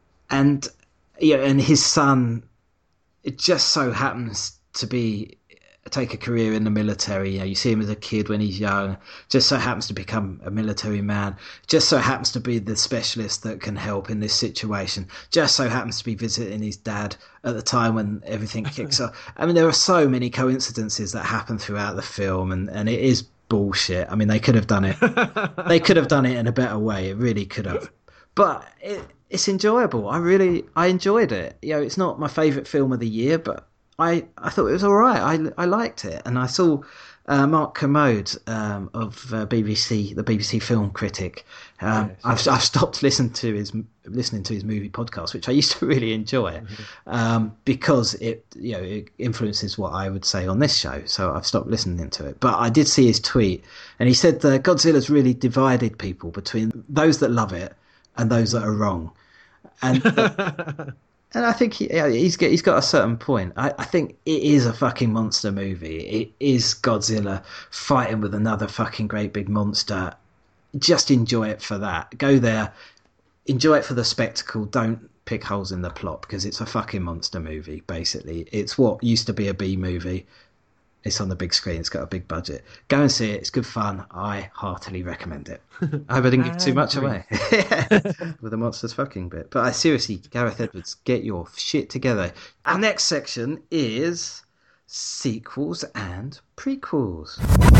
and yeah, and his son, it just so happens to be take a career in the military. You know, you see him as a kid when he's young, just so happens to become a military man, just so happens to be the specialist that can help in this situation, just so happens to be visiting his dad at the time when everything kicks off. I mean, there are so many coincidences that happen throughout the film, and, and it is bullshit. I mean, they could have done it. They could have done it in a better way. It really could have. But it, it's enjoyable. I really, I enjoyed it. You know, it's not my favourite film of the year, but I, I thought it was all right. I, I liked it, and I saw uh, Mark Kermode um, of uh, B B C, the B B C film critic. Um, yes. I've I've stopped listening to his listening to his movie podcast, which I used to really enjoy, mm-hmm. um, because it you know it influences what I would say on this show. So I've stopped listening to it. But I did see his tweet, and he said that Godzilla's really divided people between those that love it and those that are wrong, and. Uh, And I think he, he's got, he's got a certain point. I, I think it is a fucking monster movie. It is Godzilla fighting with another fucking great big monster. Just enjoy it for that. Go there, enjoy it for the spectacle. Don't pick holes in the plot, because it's a fucking monster movie, basically. It's what used to be a B movie. It's on the big screen. It's got a big budget. Go and see it. It's good fun. I heartily recommend it. I hope I didn't give too much away with the monsters fucking bit. But I seriously, Gareth Edwards, get your shit together. Our next section is sequels and prequels.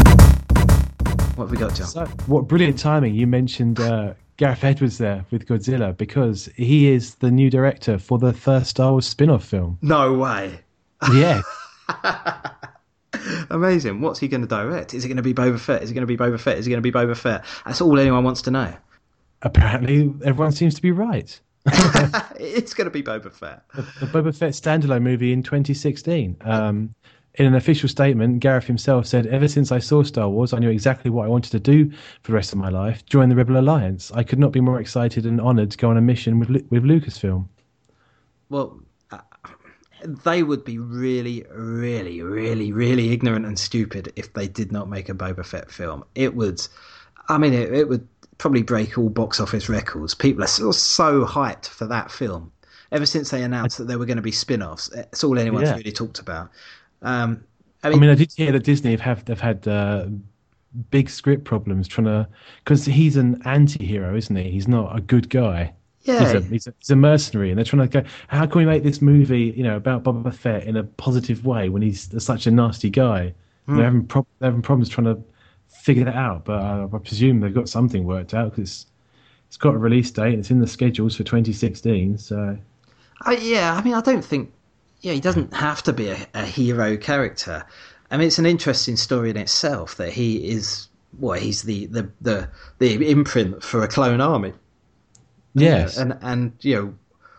What have we got, John? So, what brilliant timing. You mentioned uh, Gareth Edwards there with Godzilla, because he is the new director for the first Star Wars spin-off film. No way. Yeah. Amazing. What's he going to direct? Is it going to be Boba Fett? Is it going to be Boba Fett? Is it going to be Boba Fett? That's all anyone wants to know. Apparently, everyone seems to be right. It's going to be Boba Fett. The, the Boba Fett standalone movie in twenty sixteen. Um, in an official statement, Gareth himself said, "Ever since I saw Star Wars, I knew exactly what I wanted to do for the rest of my life, join the Rebel Alliance. I could not be more excited and honoured to go on a mission with Lu- with Lucasfilm." Well, uh, they would be really, really, really, really ignorant and stupid if they did not make a Boba Fett film. It would, I mean, it, it would probably break all box office records. People are so, so hyped for that film. Ever since they announced that there were going to be spin-offs, it's all anyone's Yeah. really talked about. Um, I I mean, mean, I did hear that Disney have have, have had uh, big script problems trying to, because he's an anti-hero, isn't he? He's not a good guy. yeah, He's a, he's, a, he's a mercenary, and they're trying to go, how can we make this movie, you know, about Boba Fett in a positive way when he's such a nasty guy? Mm. They're having pro- they're having problems trying to figure that out, but uh, I presume they've got something worked out because it's, it's got a release date and it's in the schedules for twenty sixteen. So, I, yeah. I mean, I don't think. Yeah, he doesn't have to be a, a hero character. I mean, it's an interesting story in itself that he is. Well, he's the the the, the imprint for a clone army. yes, and and you know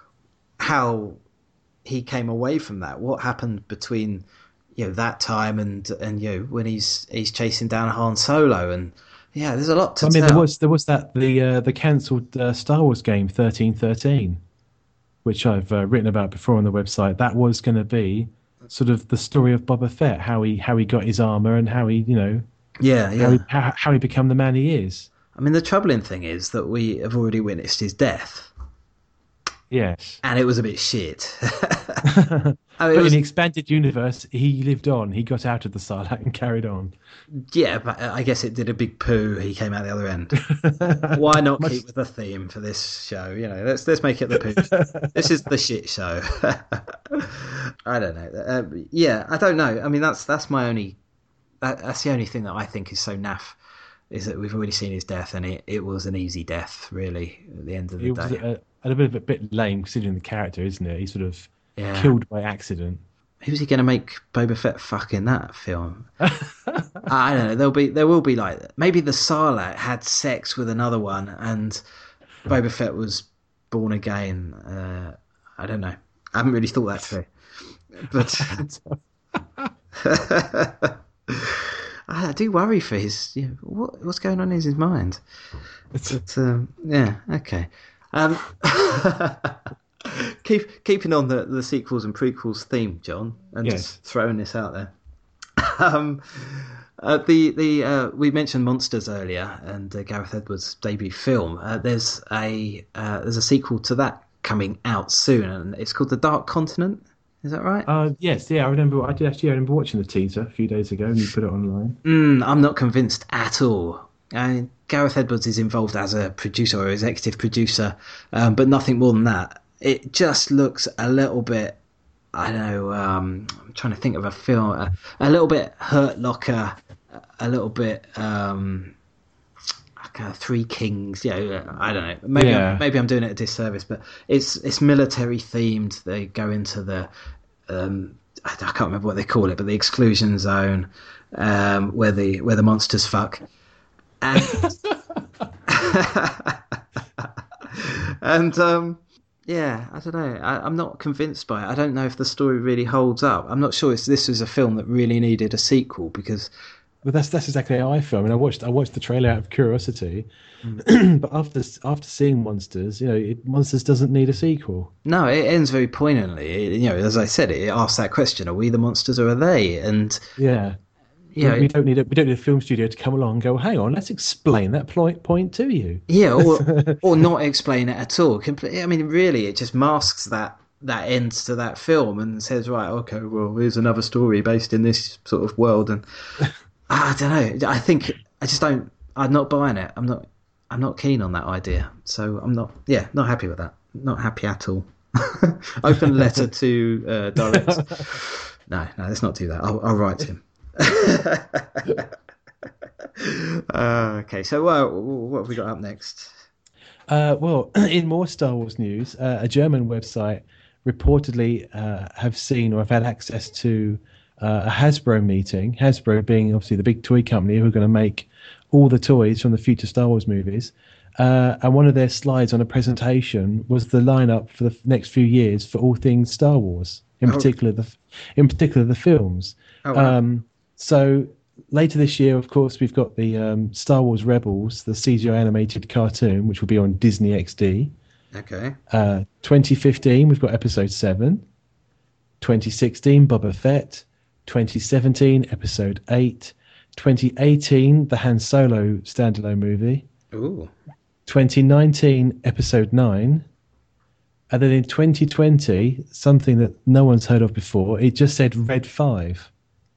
how he came away from that. What happened between you know that time and and you know when he's he's chasing down Han Solo, and yeah, there's a lot to I mean, tell. there was there was that the uh, the cancelled uh, Star Wars game thirteen thirteen, which I've uh, written about before on the website. That was going to be sort of the story of Boba Fett, how he how he got his armor and how he you know yeah, how yeah. he, how, how he become the man he is. I mean, the troubling thing is that we have already witnessed his death, Yes. and it was a bit shit. But I mean, it in was, the expanded universe, he lived on. He got out of the Sarlacc and carried on. yeah, but I guess it did a big poo. He came out the other end. Why not Much- keep with the theme for this show? You know, let's let's make it the poo. This is the shit show. I don't know. Uh, yeah, I don't know. I mean, that's that's my only. That, that's the only thing that I think is so naff, is that we've already seen his death, and it, it was an easy death, really. At the end of the It was day, a, a, a bit of a bit lame considering the character, isn't it? He's sort of yeah. killed by accident. Who's he going to make Boba Fett fuck in that film? I don't know. There'll be there will be like maybe the Sarlacc had sex with another one, and Boba Fett was born again. Uh, I don't know. I haven't really thought that through, but I do worry for his. You know, what what's going on in his mind? But um, yeah, okay. Um, keep keeping on the, the sequels and prequels theme, John, and Yes. just throwing this out there. um, uh, the the uh, we mentioned Monsters earlier, and uh, Gareth Edwards' debut film. Uh, there's a uh, there's a sequel to that coming out soon, and it's called The Dark Continent. Is that right? Uh, yes, yeah, I remember. I did actually. I remember watching the teaser a few days ago, and you put it online. Mm, I'm not convinced at all. Uh, Gareth Edwards is involved as a producer or executive producer, um, but nothing more than that. It just looks a little bit, I don't know, um, I'm trying to think of a film, a, a little bit Hurt Locker, a little bit um, kind of Three Kings. Yeah, you know, I don't know. Maybe Yeah. I'm, maybe I'm doing it a disservice, but it's it's military themed. They go into the um, I, I can't remember what they call it, but the exclusion zone um, where the where the monsters fuck. And, and um, yeah, I don't know. I, I'm not convinced by it. I don't know if the story really holds up. I'm not sure if this was a film that really needed a sequel because, But that's that's exactly how I feel. I mean, I watched I watched the trailer out of curiosity, but after after seeing Monsters, you know, it, Monsters doesn't need a sequel. no, it ends very poignantly. It, you know, as I said, it asks that question: Are we the monsters or are they? And Yeah. you know, we don't need a, we don't need a film studio to come along and go, hang on, let's explain that point point to you. yeah, or or not explain it at all. Completely. I mean, really, it just masks that that ends to that film and says, right, okay, well, here's another story based in this sort of world. And I don't know. I think I just don't. I'm not buying it. I'm not. I'm not keen on that idea. So I'm not. Yeah, not happy with that. Not happy at all. Open letter to uh, direct. No, no, let's not do that. I'll, I'll write to him. uh, okay, so uh, what have we got up next? Uh, well, in more Star Wars news, uh, a German website reportedly uh, have seen or have had access to uh, a Hasbro meeting. Hasbro being obviously the big toy company who are going to make all the toys from the future Star Wars movies. Uh, and one of their slides on a presentation was the lineup for the next few years for all things Star Wars, in oh. particular the in particular the films. Oh, wow. Um, so later this year, of course, we've got the um, Star Wars Rebels, the C G I animated cartoon, which will be on Disney X D. Okay. Uh, twenty fifteen, we've got Episode seven. twenty sixteen, Boba Fett. twenty seventeen, Episode eight. twenty eighteen, the Han Solo standalone movie. Ooh. twenty nineteen, Episode nine. And then in twenty twenty, something that no one's heard of before, it just said Red five.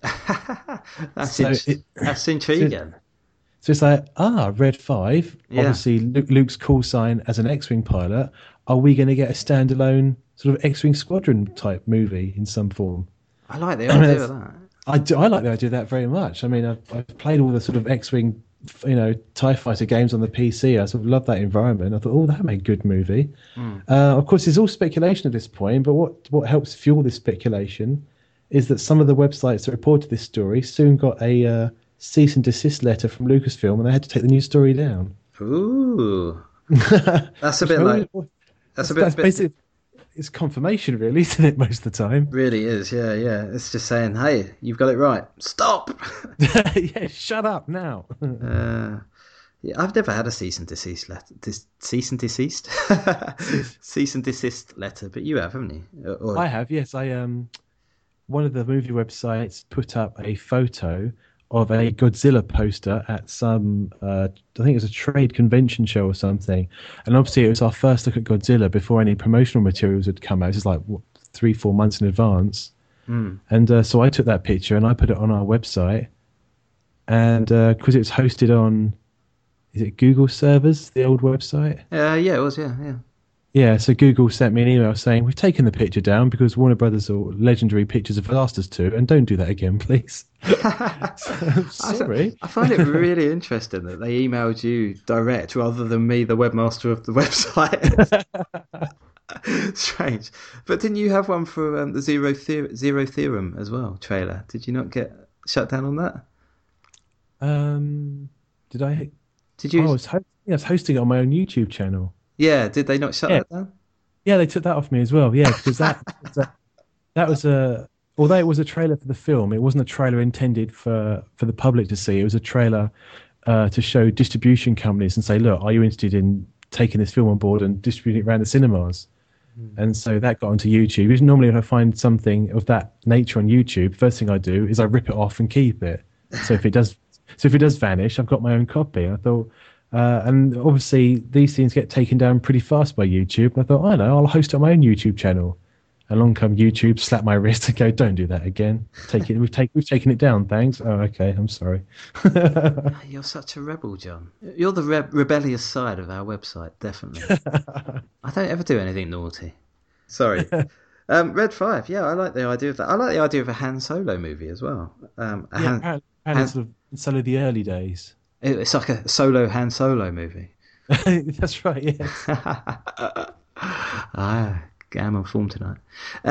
that's, so in- it, that's intriguing. So, so it's like, ah, Red five. Yeah. Obviously, Luke, Luke's call sign as an X-Wing pilot. Are we going to get a standalone sort of X-Wing Squadron type movie in some form? I like the idea of that. I, do, I like the idea of that very much. I mean, I've, I've played all the sort of X-Wing, you know, TIE Fighter games on the P C. I sort of love that environment. I thought, oh, that made a good movie. Mm. Uh, of course, it's all speculation at this point, but what, what helps fuel this speculation is that some of the websites that reported this story soon got a uh, cease and desist letter from Lucasfilm, and they had to take the news story down. Ooh. That's a bit like... That's a bit... That's bit... basically... It's confirmation, really, isn't it, most of the time? Really is, yeah, yeah. It's just saying, hey, you've got it right. Stop! Yeah, shut up now. uh, yeah, I've never had a cease and desist letter. Dis- cease and desist? Cease and desist letter, but you have, haven't you? Or... I have, yes. I um, one of the movie websites put up a photo of a Godzilla poster at some, uh, I think it was a trade convention show or something. And obviously it was our first look at Godzilla before any promotional materials had come out. It was like what, three, four months in advance. Mm. And uh, so I took that picture and I put it on our website. And because uh, it was hosted on, is it Google servers, the old website? Uh, yeah, it was, yeah, yeah. Yeah, so Google sent me an email saying, we've taken the picture down because Warner Brothers or Legendary Pictures have asked us to, and don't do that again, please. So, sorry. I, I find it really interesting that they emailed you direct rather than me, the webmaster of the website. Strange. But didn't you have one for um, the Zero, Theor- Zero Theorem as well, trailer? Did you not get shut down on that? Um, did I? Did you? Oh, I was, ho- yeah, I was hosting it on my own YouTube channel. Yeah, did they not shut yeah. that down? Yeah, they took that off me as well. Yeah, because that was a, that was a although it was a trailer for the film, it wasn't a trailer intended for, for the public to see. It was a trailer uh, to show distribution companies and say, look, are you interested in taking this film on board and distributing it around the cinemas? Mm. And so that got onto YouTube. Normally, if I find something of that nature on YouTube, first thing I do is I rip it off and keep it. So if it does, so if it does vanish, I've got my own copy. I thought. Uh, and obviously, these things get taken down pretty fast by YouTube. And I thought, I know, I'll host it on my own YouTube channel. Along come YouTube, slap my wrist, and go, "Don't do that again. Take it. We've taken we've taken it down. Thanks. Oh, okay. I'm sorry." You're such a rebel, John. You're the re- rebellious side of our website, definitely. I don't ever do anything naughty. Sorry. Um, Red Five. Yeah, I like the idea of that. I like the idea of a Han Solo movie as well. Um, a yeah, Han, apparently, Han, Han, sort of Solo the early days. It's like a solo Han Solo movie. That's right. Yes. Ah, I'm on form tonight.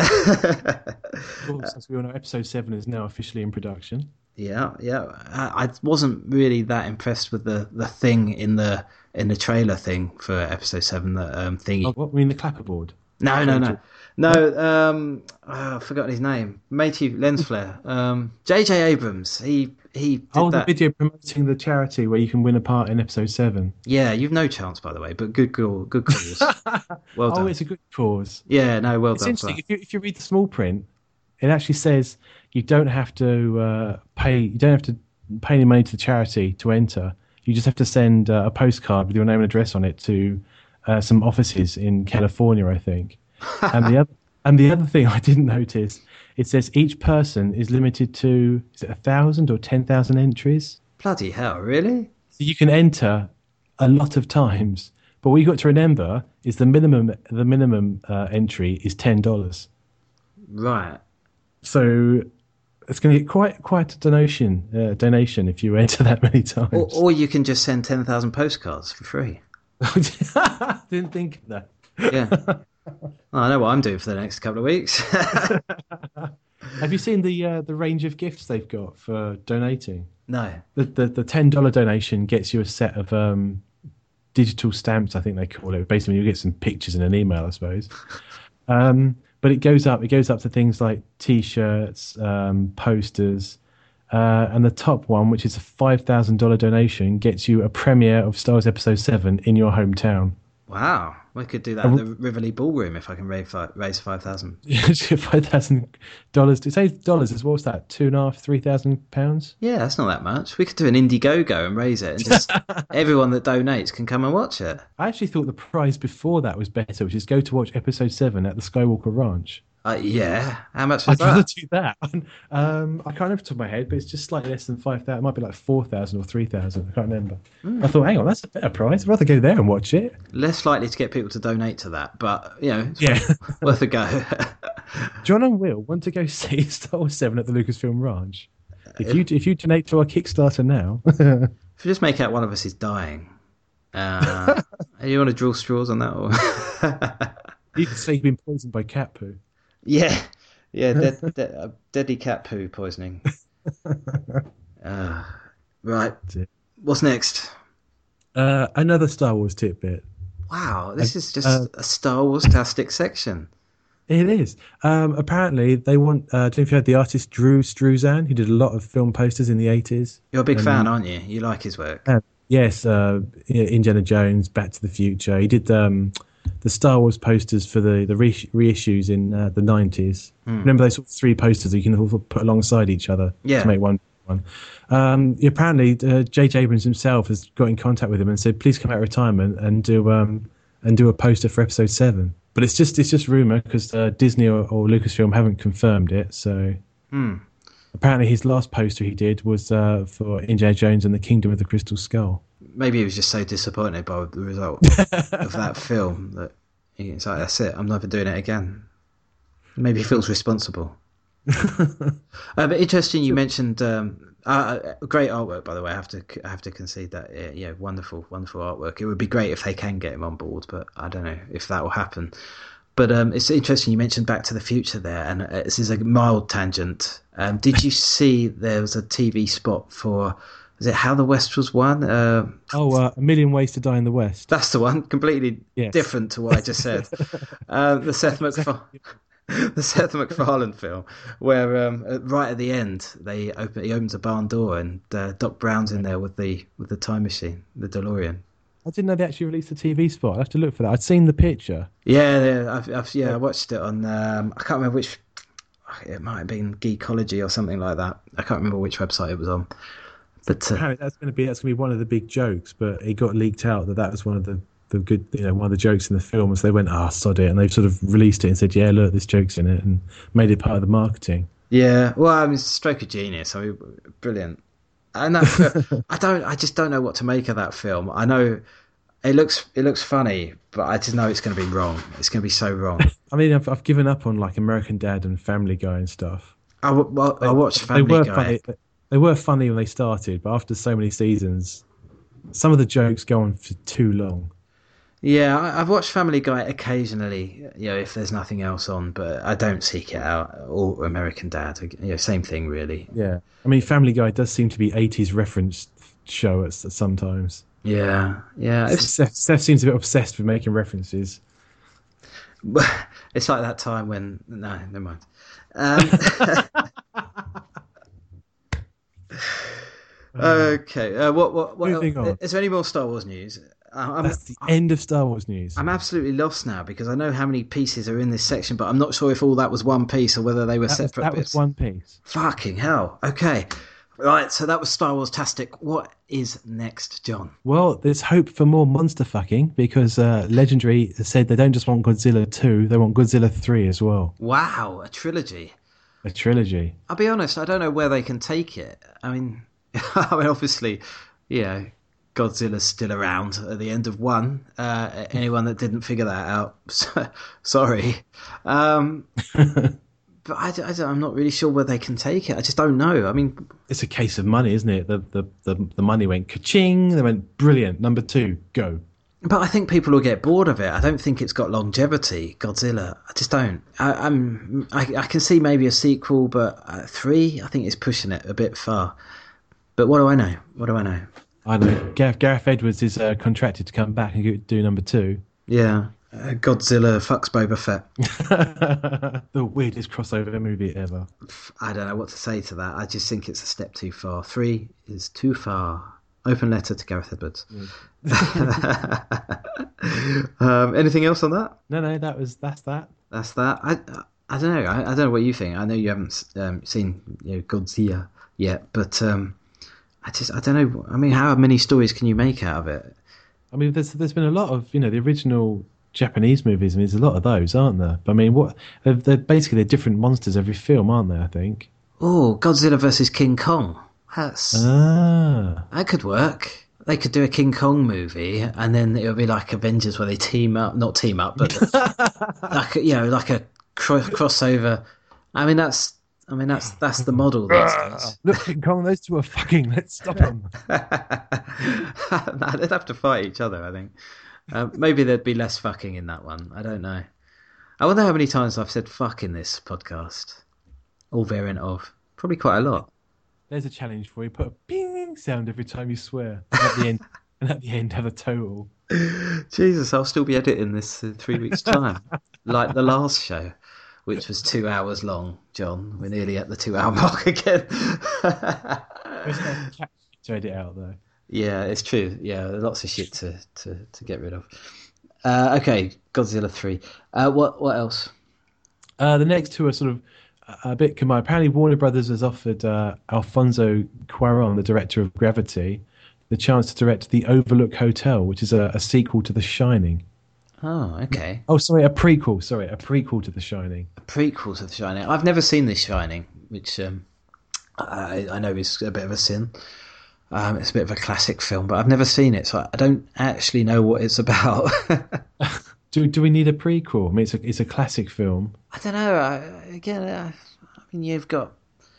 Well, since we all know, episode seven is now officially in production. Yeah, yeah. I, I wasn't really that impressed with the, the thing in the in the trailer thing for episode seven. The um, thingy. Oh, what? I mean the clapperboard? No, no, no, no. Um, oh, I've forgotten his name. Matey Lens Flare. Um, J J Abrams. He he. Did oh, that. The video promoting the charity where you can win a part in episode seven. Yeah, you've no chance, by the way. But good call, good cause. Well done. Oh, it's a good cause. Yeah, no, well it's done. Interesting. If you if you read the small print, it actually says you don't have to uh, pay. You don't have to pay any money to the charity to enter. You just have to send uh, a postcard with your name and address on it to uh, some offices in California, I think. and the other and the other thing I didn't notice, it says each person is limited to is it a thousand or ten thousand entries? Bloody hell, really? So you can enter a lot of times, but what you got to remember is the minimum the minimum uh, entry is ten dollars. Right. So it's going to get quite quite a donation uh, donation if you enter that many times. Or, or you can just send ten thousand postcards for free. Didn't think of that. Yeah. I know what I'm doing for the next couple of weeks. Have you seen the uh, the range of gifts they've got for donating? No. The the, the ten dollar donation gets you a set of um, digital stamps, I think they call it. Basically, you get some pictures in an email, I suppose. Um, but it goes up. It goes up to things like T-shirts, um, posters, uh, and the top one, which is a five thousand dollar donation, gets you a premiere of Star Wars Episode Seven in your hometown. Wow, we could do that in the Rivoli Ballroom if I can raise five, raise five thousand. Five thousand dollars. To say dollars is what's that? Two and a half, three thousand pounds. Yeah, that's not that much. We could do an Indiegogo and raise it, and just everyone that donates can come and watch it. I actually thought the prize before that was better, which is go to watch Episode Seven at the Skywalker Ranch. Uh, yeah, how much was I'd that? rather do that. Um, I can't remember off the top of my head, but it's just slightly less than five thousand. It might be like four thousand or three thousand. I can't remember. Mm. I thought, hang on, that's a better prize. I'd rather go there and watch it. Less likely to get people to donate to that, but you know, it's yeah, worth a go. John and Will want to go see Star Wars Seven at the Lucasfilm Ranch. If you if you donate to our Kickstarter now, if you just make out one of us is dying, uh, you want to draw straws on that, or you can say you've been poisoned by cat poo. Yeah, yeah, dead, dead, uh, deadly cat poo poisoning. Uh, right, what's next? Uh, another Star Wars tidbit. Wow, this is just uh, a Star Wars-tastic section. It is. Um, apparently, they want. Uh, I don't know if you heard the artist Drew Struzan, who did a lot of film posters in the eighties. You're a big and, fan, aren't you? You like his work. Uh, yes, uh, Indiana Jones, Back to the Future. He did. Um, the Star Wars posters for the, the re- reissues in uh, the nineties. Mm. Remember those sort of three posters that you can all put alongside each other yeah. to make one one? Um, apparently, uh, J J Abrams himself has got in contact with him and said, please come out of retirement and do um, and do a poster for Episode seven. But it's just it's just rumour because uh, Disney or, or Lucasfilm haven't confirmed it. So mm. apparently his last poster he did was uh, for Indiana Jones and the Kingdom of the Crystal Skull. Maybe he was just so disappointed by the result of that film that he's like, that's it, I'm never doing it again. Maybe he feels responsible. uh, but interesting, you mentioned um, uh, great artwork, by the way. I have to I have to concede that. Yeah, yeah, wonderful, wonderful artwork. It would be great if they can get him on board, but I don't know if that will happen. But um, it's interesting you mentioned Back to the Future there, and uh, this is a mild tangent. Um, did you see there was a T V spot for... Is it How the West Was Won? Uh, oh, uh, A Million Ways to Die in the West. That's the one. Completely yes. different to what I just said. uh, the Seth MacFarlane, the Seth MacFarlane film, where um, right at the end they open, he opens a barn door and uh, Doc Brown's in there with the with the time machine, the DeLorean. I didn't know they actually released a T V spot. I have to look for that. I'd seen the picture. Yeah, yeah, I've, I've, yeah. I watched it on. Um, I can't remember which. It might have been Geekology or something like that. I can't remember which website it was on. But uh, that's going to be that's going to be one of the big jokes. But it got leaked out that that was one of the, the good, you know, one of the jokes in the film. So they went, ah, oh, sod it, and they've sort of released it and said, yeah, look, this joke's in it, and made it part of the marketing. Yeah, well, I mean, it's a stroke of genius. I mean, brilliant. And that, I don't, I just don't know what to make of that film. I know it looks it looks funny, but I just know it's going to be wrong. It's going to be so wrong. I mean, I've I've given up on like American Dad and Family Guy and stuff. I, well, I watched Family they were Guy. Funny. They were funny when they started, but after so many seasons, some of the jokes go on for too long. Yeah, I've watched Family Guy occasionally, you know, if there's nothing else on, but I don't seek it out. Or American Dad, you know, same thing, really. Yeah, I mean, Family Guy does seem to be eighties reference show at sometimes. Yeah, yeah. Seth, Seth seems a bit obsessed with making references. It's like that time when... No, never mind. Um, okay. Uh, what? What? what Moving on. Is there any more Star Wars news? I'm, That's the I'm, end of Star Wars news. I'm absolutely lost now because I know how many pieces are in this section, but I'm not sure if all that was one piece or whether they were that separate was, that bits. was one piece. Fucking hell. Okay. Right. So that was Star Wars-tastic. What is next, John? Well, there's hope for more monster fucking because uh, Legendary said they don't just want Godzilla two, they want Godzilla three as well. Wow, a trilogy. A trilogy. I'll be honest, I don't know where they can take it. I mean, I mean, obviously, you know, Godzilla's still around at the end of one. Uh, anyone that didn't figure that out, sorry. Um, but I, I, I'm not really sure where they can take it. I just don't know. I mean, it's a case of money, isn't it? The the the, the money went ka-ching. They went brilliant. Number two, go. But I think people will get bored of it. I don't think it's got longevity. Godzilla, I just don't. I, I'm, I, I can see maybe a sequel, but uh, three, I think it's pushing it a bit far. But what do I know? What do I know? I don't know. Gareth, Gareth Edwards is uh, contracted to come back and do number two. Yeah, uh, Godzilla fucks Boba Fett. The weirdest crossover movie ever. I don't know what to say to that. I just think it's a step too far. Three is too far. Open letter to Gareth Edwards. Mm. um, anything else on that? No, no, that was that's that. That's that. I I don't know. I, I don't know what you think. I know you haven't um, seen you know, Godzilla yet, but um, I just I don't know. I mean, how many stories can you make out of it? I mean, there's there's been a lot of you know the original Japanese movies. I mean, there's a lot of those, aren't there? But I mean, what they're, they're basically they're different monsters every film, aren't they? I think. Oh, Godzilla versus King Kong. That's ah. That could work. They could do a King Kong movie, and then it would be like Avengers, where they team up, not team up, but like you know, like a cro- crossover. I mean, that's, I mean, that's that's the model these days. Look, King Kong, those two are fucking. Let's stop them. Nah, they'd have to fight each other, I think. Um, maybe there'd be less fucking in that one. I don't know. I wonder how many times I've said "fuck" in this podcast. All variant of, probably quite a lot. There's a challenge for you. Put a ping sound every time you swear. And at the end, and at the end, have a total. Jesus, I'll still be editing this in three weeks' time, like the last show, which was two hours long. John, we're nearly at the two-hour mark again. To edit out though. Yeah, it's true. Yeah, there's lots of shit to, to, to get rid of. Uh, okay, Godzilla three. Uh, what what else? Uh, the next two are sort of a bit combined. Apparently, Warner Brothers has offered uh, Alfonso Cuarón, the director of Gravity, the chance to direct The Overlook Hotel, which is a, a sequel to The Shining. Oh, okay. Oh, sorry, a prequel. Sorry, a prequel to The Shining. A prequel to The Shining. I've never seen The Shining, which um, I, I know is a bit of a sin. Um, it's a bit of a classic film, but I've never seen it, so I don't actually know what it's about. do do we need a prequel? I mean, it's a it's a classic film. I don't know. I, again, uh, I mean, you've got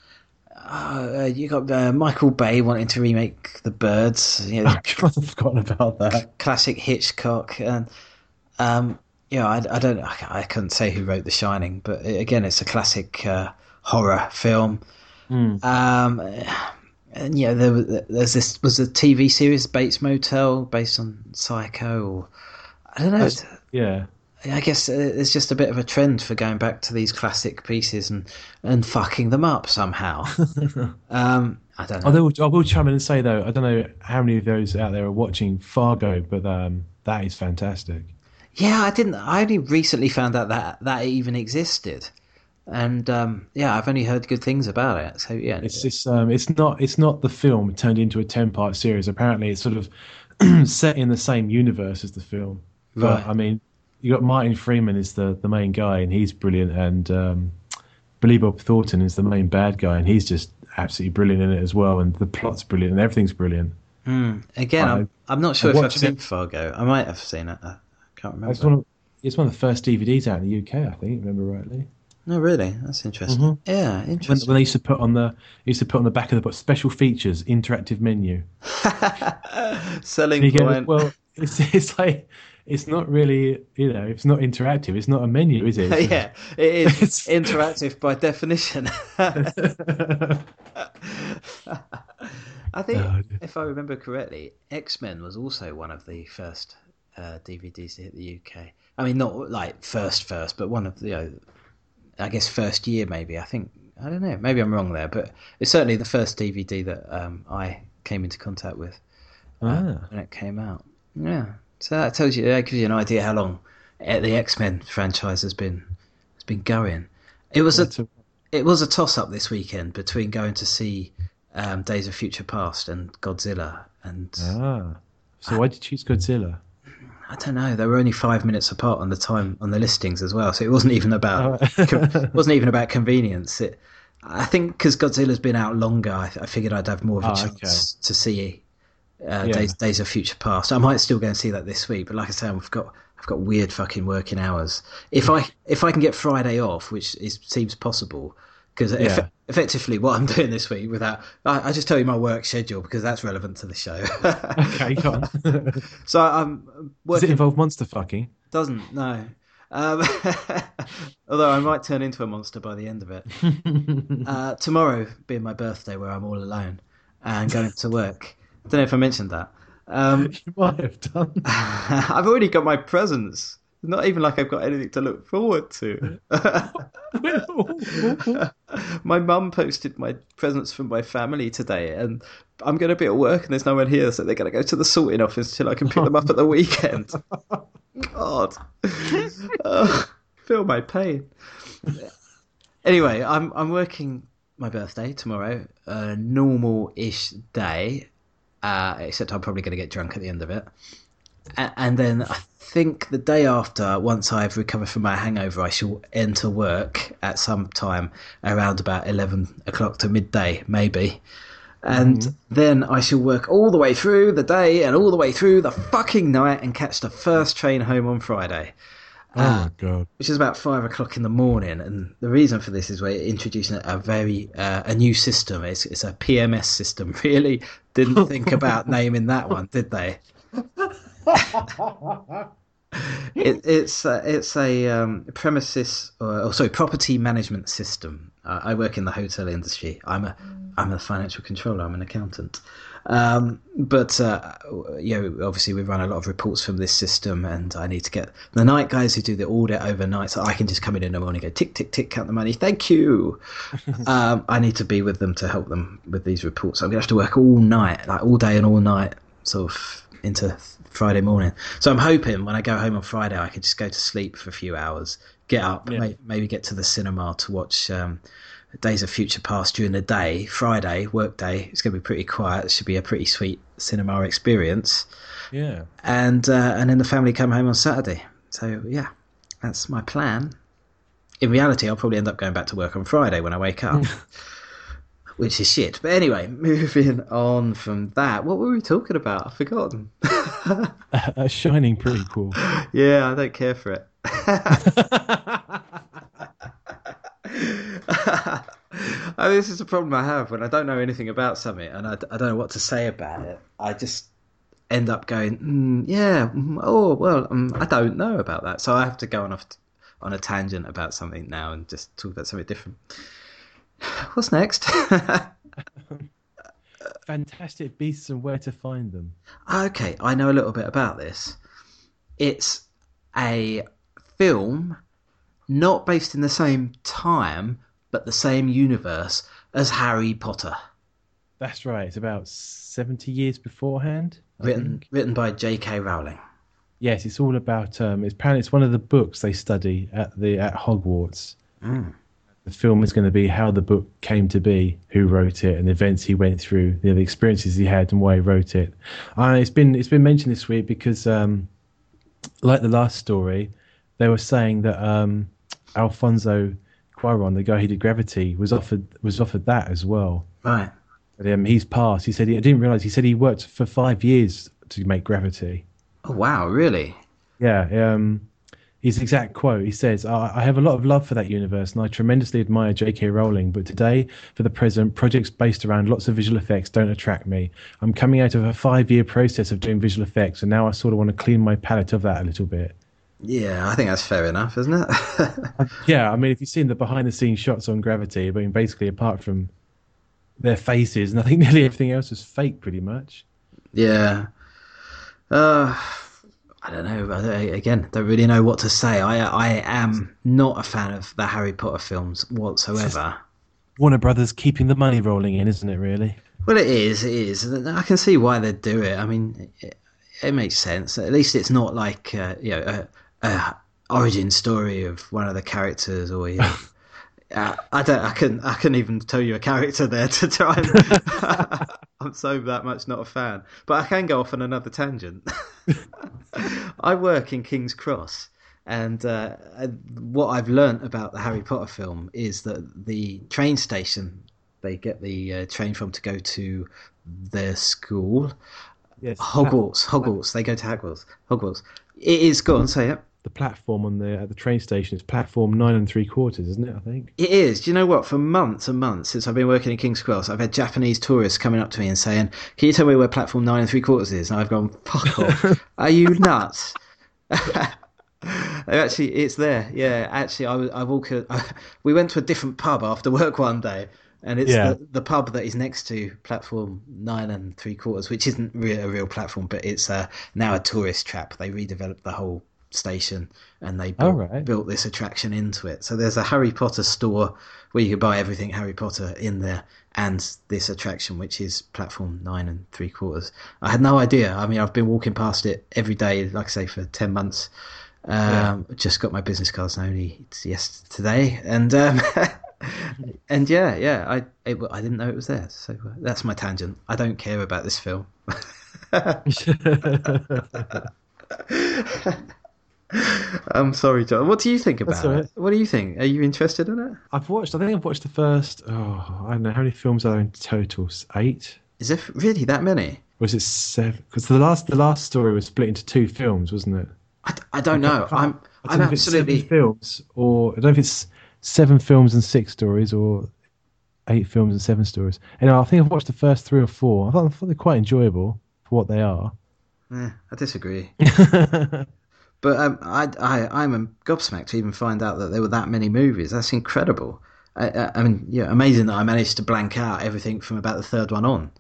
uh, you got uh, Michael Bay wanting to remake The Birds. You know, Oh, God, I've forgotten about that. classic Hitchcock, and um, you know, I, I don't, I, I couldn't say who wrote The Shining, but again, it's a classic uh, horror film. Mm. Um, and yeah, there was there's this was a T V series, Bates Motel, based on Psycho. Or, I don't know. That's- yeah. I guess it's just a bit of a trend for going back to these classic pieces and, and fucking them up somehow. um, I don't know. I will, I will chime in and say, though, I don't know how many of those out there are watching Fargo, but um, that is fantastic. Yeah, I didn't. I only recently found out that that even existed, and um, yeah, I've only heard good things about it. So yeah, It's it's um it's not it's not the film turned into a ten part series. Apparently, it's sort of set in the same universe as the film. But Right. I mean, you got Martin Freeman is the, the main guy, and he's brilliant, and um, Billy Bob Thornton is the main bad guy, and he's just absolutely brilliant in it as well. And the plot's brilliant, and everything's brilliant. Mm. Again, I- I'm, I'm not sure I if I've watched seen it- Fargo. I might have seen it. I can't remember. It's one of it's one of the first D V Ds out in the U K, I think. Remember rightly. No, really, that's interesting. Mhm. Yeah, When, interesting. when they used to put on the used to put on the back of the book special features, interactive menu. Selling And you go, point. well, it's it's like it's not really you know it's not interactive. It's not a menu, is it? It's yeah, it is It's- interactive by definition. I think, Oh, dear. if I remember correctly, X-Men was also one of the first uh, D V Ds to hit the U K. I mean, not like first, first, but one of the, you know, I guess first year maybe. I think, I don't know, maybe I'm wrong there, but it's certainly the first D V D that um, I came into contact with uh, Ah. when it came out. Yeah, so that tells you, that gives you an idea how long uh, the X-Men franchise has been has been going. It was a That's a- it was a toss-up this weekend between going to see um, Days of Future Past and Godzilla, and Ah. So why did you choose Godzilla? I don't know. They were only five minutes apart on the time on the listings as well, so it wasn't even about Oh. con- wasn't even about convenience. It, I think because Godzilla's been out longer, I, I figured I'd have more of a Oh, chance to see uh, Yeah. Days, Days of Future Past. I might still go and see that this week, but like I say, I've got I've got weird fucking working hours. If I if I can get Friday off, which is seems possible, Because Yeah. eff- effectively, what I'm doing this week, without I, I just tell you my work schedule because that's relevant to the show. Okay, go on. So I'm Does it working. involve monster fucking? Doesn't no. Um, although I might turn into a monster by the end of it. Uh, tomorrow being my birthday, where I'm all alone and going to work. I don't know if I mentioned that. Um, You might have done. I've already got my presents. It's not even like I've got anything to look forward to. My mum posted my presents from my family today, and I'm going to be at work and there's no one here, so they're going to go to the sorting office till I can pick them up at the weekend. God. Oh, feel my pain. Anyway, I'm I'm working my birthday tomorrow, a normal-ish day, uh, except I'm probably going to get drunk at the end of it. A- And then I think the day after, once I've recovered from my hangover, I shall enter work at some time around about eleven o'clock to midday, maybe. And then I shall work all the way through the day and all the way through the fucking night and catch the first train home on Friday, Oh my god. which is about five o'clock in the morning. And the reason for this is we're introducing a very uh, a new system. It's, it's a P M S system. Really didn't think about naming that one, did they? It, it's uh, it's a um, premises or, or sorry property management system. Uh, I work in the hotel industry. I'm a I'm a financial controller. I'm an accountant. Um, but uh, you know, obviously we run a lot of reports from this system, and I need to get the night guys who do the audit overnight, so I can just come in in the morning, go tick tick tick, count the money, thank you. um, I need to be with them to help them with these reports. I'm gonna have to work all night, like all day and all night, sort of into Friday morning. So I'm hoping when I go home on Friday, I can just go to sleep for a few hours, get up, Yeah. may, maybe get to the cinema to watch um, Days of Future Past during the day. Friday, work day, it's going to be pretty quiet. It should be a pretty sweet cinema experience. Yeah. And uh, and then the family come home on Saturday. So yeah, that's my plan. In reality, I'll probably end up going back to work on Friday when I wake up. Which is shit. But anyway, moving on from that. What were we talking about? I've forgotten. A Shining prequel. Yeah, I don't care for it. Oh, this is a problem I have when I don't know anything about something and I, I don't know what to say about it. I just end up going, mm, yeah, mm, oh, well, um, I don't know about that. So I have to go on, off t- on a tangent about something now and just talk about something different. What's next? Fantastic Beasts and Where to Find Them. Okay, I know a little bit about this. It's a film not based in the same time, but the same universe as Harry Potter. That's right. It's about seventy years beforehand. I Written think. written by J K Rowling. Yes, it's all about. Um, it's apparently it's one of the books they study at the at Hogwarts. Mm. The film is going to be how the book came to be, who wrote it, and the events he went through, you know, the experiences he had, and why he wrote it. Uh, it's been it's been mentioned this week because, um, like the last story, they were saying that um, Alfonso Cuarón, the guy who did Gravity, was offered was offered that as well. Right. But, um, he's passed. He said he I didn't realize. He said he worked for five years to make Gravity. Oh, wow, really? Yeah. Um, his exact quote, he says, I, I have a lot of love for that universe and I tremendously admire J K Rowling, but today, for the present, projects based around lots of visual effects don't attract me. I'm coming out of a five-year process of doing visual effects and now I sort of want to clean my palette of that a little bit. Yeah, I think that's fair enough, isn't it? Yeah, I mean, if you've seen the behind-the-scenes shots on Gravity, I mean, basically, apart from their faces, and I think nearly everything else is fake, pretty much. Yeah. Uh, I don't know. I don't, again, don't really know what to say. I I am not a fan of the Harry Potter films whatsoever. Warner Brothers keeping the money rolling in, isn't it, really? Well, it is. It is. I can see why they do it. I mean, it, it makes sense. At least it's not like uh, you know a, a origin story of one of the characters, or you know, uh, I don't. I couldn't. I couldn't even tell you a character there to try. And, I'm so that much not a fan, but I can go off on another tangent. I work in King's Cross, and uh, what I've learnt about the Harry Potter film is that the train station they get the uh, train from to go to their school, Yes. Hogwarts. Hogwarts. They go to Hogwarts. Hogwarts. It is. Go on, say it. the platform on the at the train station is platform nine and three quarters, isn't it? I think It is. Do you know what? For months and months since I've been working in King's Cross, I've had Japanese tourists coming up to me and saying, "Can you tell me where platform nine and three quarters is?" And I've gone, "Fuck off! Are you nuts?" Actually, it's there. Yeah, actually, I was. I walk. I, we went to a different pub after work one day, and it's Yeah. the, the pub that is next to platform nine and three quarters, which isn't re- a real platform, but it's uh, now a tourist trap. They redeveloped the whole station and they built, Oh, right. built this attraction into it. So there's a Harry Potter store where you can buy everything Harry Potter in there, and this attraction, which is platform nine and three quarters. I had no idea. I mean, I've been walking past it every day, like I say, for ten months. Um, yeah. Just got my business cards only yes today, and um, and yeah, yeah, I it, I didn't know it was there. So uh, that's my tangent. I don't care about this film. I'm sorry, John. What do you think about right. it? What do you think? Are you interested in it? I've watched. I think I've watched the first. Oh, I don't know how many films are there in total. Eight. Is there really that many? Or was it seven? Because the last the last story was split into two films, wasn't it? I, I don't know. I I'm I I'm don't know if it's absolutely seven films, or I don't know if it's seven films and six stories, or eight films and seven stories. And I think I've watched the first three or four. I thought, I thought they're quite enjoyable for what they are. Yeah, I disagree. But um, I, I, I'm gobsmacked to even find out that there were that many movies. That's incredible. I, I, I mean, yeah, amazing that I managed to blank out everything from about the third one on.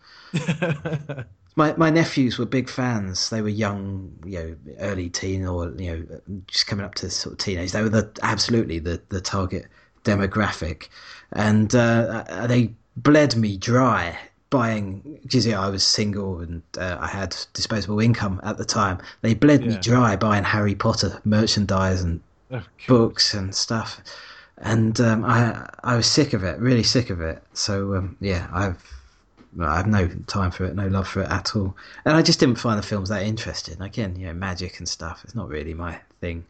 my my nephews were big fans. They were young, you know, early teen, or you know, just coming up to sort of teenage. They were the absolutely the, the target demographic, and uh, they bled me dry. Buying, because yeah, I was single and uh, I had disposable income at the time. They bled Yeah. me dry buying Harry Potter merchandise and Oh, books and stuff, and um, I I was sick of it, really sick of it. So um, yeah, I've well, I have no time for it, no love for it at all, and I just didn't find the films that interesting. Again, you know, magic and stuff. It's not really my thing.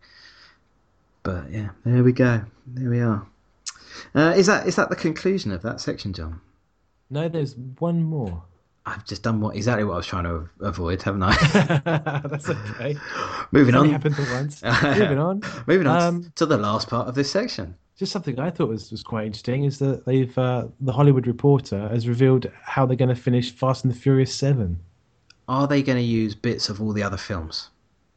But yeah, there we go. There we are. Uh, is that is that the conclusion of that section, John? No, there's one more. I've just done what exactly what I was trying to avoid, haven't I? That's okay. Moving It's only on. happened to once. Moving on. Moving on Um, to the last part of this section. Just something I thought was, was quite interesting is that they've uh, the Hollywood Reporter has revealed how they're going to finish Fast and the Furious Seven. Are they going to use bits of all the other films?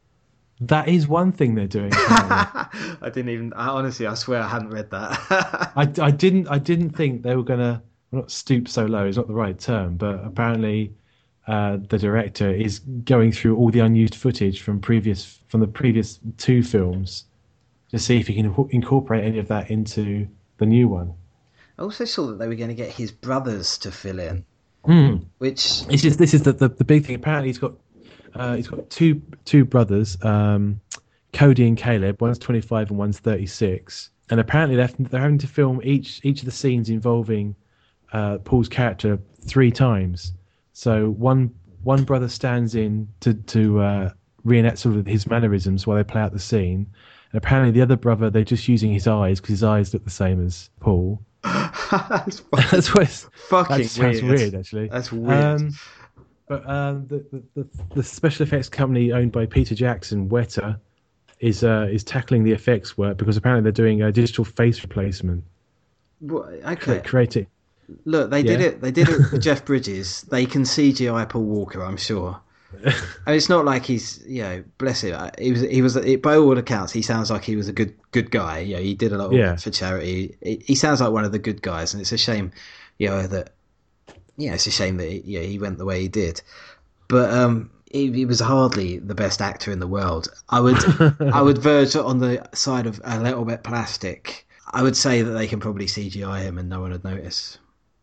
That is one thing they're doing. apparently. I didn't even. I, honestly, I swear I hadn't read that. I, I didn't I didn't think they were going to not stoop so low is not the right term, but apparently uh, the director is going through all the unused footage from previous from the previous two films to see if he can incorporate any of that into the new one. I also saw that they were going to get his brothers to fill in, Mm. which It's just this is the, the, the big thing. Apparently, he's got uh, he's got two two brothers, um, Cody and Caleb. One's twenty-five and one's thirty-six. And apparently, they're, they're having to film each each of the scenes involving uh, Paul's character three times. So one one brother stands in to to uh, reenact sort of his mannerisms while they play out the scene. And apparently, the other brother, they're just using his eyes because his eyes look the same as Paul. that's fucking, That's what it's, fucking that sounds weird. weird, actually. That's weird. Um, but um, the, the, the the special effects company owned by Peter Jackson, Weta, is uh, is tackling the effects work because apparently they're doing a digital face replacement. Well, Cre- okay, Creating. look, they did Yeah. it. They did it with Jeff Bridges. They can C G I Paul Walker, I'm sure. And it's not like he's, you know, bless him. He was, he was. By all accounts, he sounds like he was a good, good guy. You know, he did a lot of Yeah. work for charity. He, he sounds like one of the good guys, and it's a shame, you know, that, yeah, it's a shame that he, you know, he went the way he did. But um, he, he was hardly the best actor in the world. I would, I would verge on the side of a little bit plastic. I would say that they can probably C G I him, and no one would notice.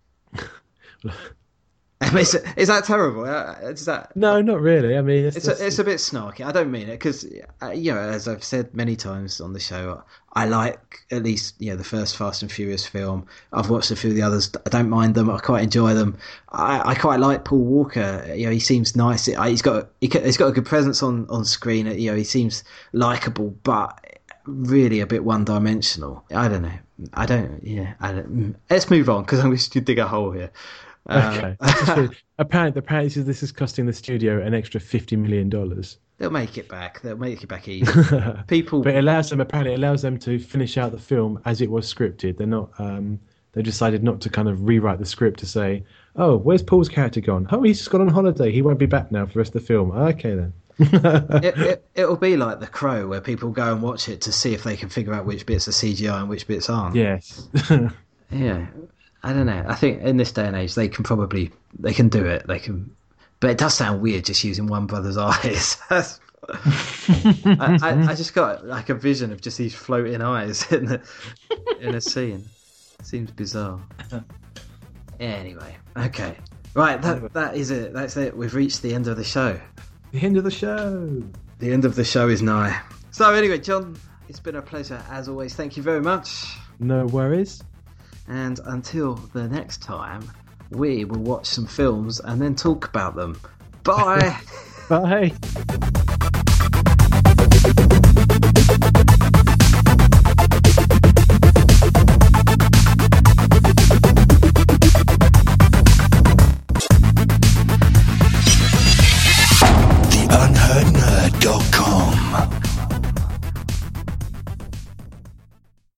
I mean, is, is that terrible? Uh, Is that No, not really. I mean, it's, it's a, it's a bit snarky. I don't mean it because, uh, you know, as I've said many times on the show, I like at least, you know, the first Fast and Furious film. I've watched a few of the others. I don't mind them. I quite enjoy them. I, I quite like Paul Walker. You know, he seems nice. He's got he, he's got a good presence on, on screen. You know, he seems likable, but really a bit one dimensional. I don't know. I don't. Yeah. I don't, let's move on because I'm going to dig a hole here. okay. Just really- apparently, apparently, this is costing the studio an extra fifty million dollars. they'll make it back. They'll make it back easy. People, but it allows them apparently it allows them to finish out the film as it was scripted. They're not. Um, they decided not to kind of rewrite the script to say, "Oh, where's Paul's character gone? Oh, he's just gone on holiday. He won't be back now for the rest of the film." Okay then. it, it, it'll be like The Crow, where people go and watch it to see if they can figure out which bits are C G I and which bits aren't. Yes. Yeah, I don't know. I think in this day and age, they can probably they can do it. They can, but it does sound weird just using one brother's eyes. That's, I, I, I just got like a vision of just these floating eyes in the in a scene. Seems bizarre. Anyway, okay, right. That that is it. That's it. We've reached the end of the show. The end of the show. The end of the show is nigh. So anyway, John, it's been a pleasure as always. Thank you very much. No worries. And until the next time, we will watch some films and then talk about them. Bye. Bye.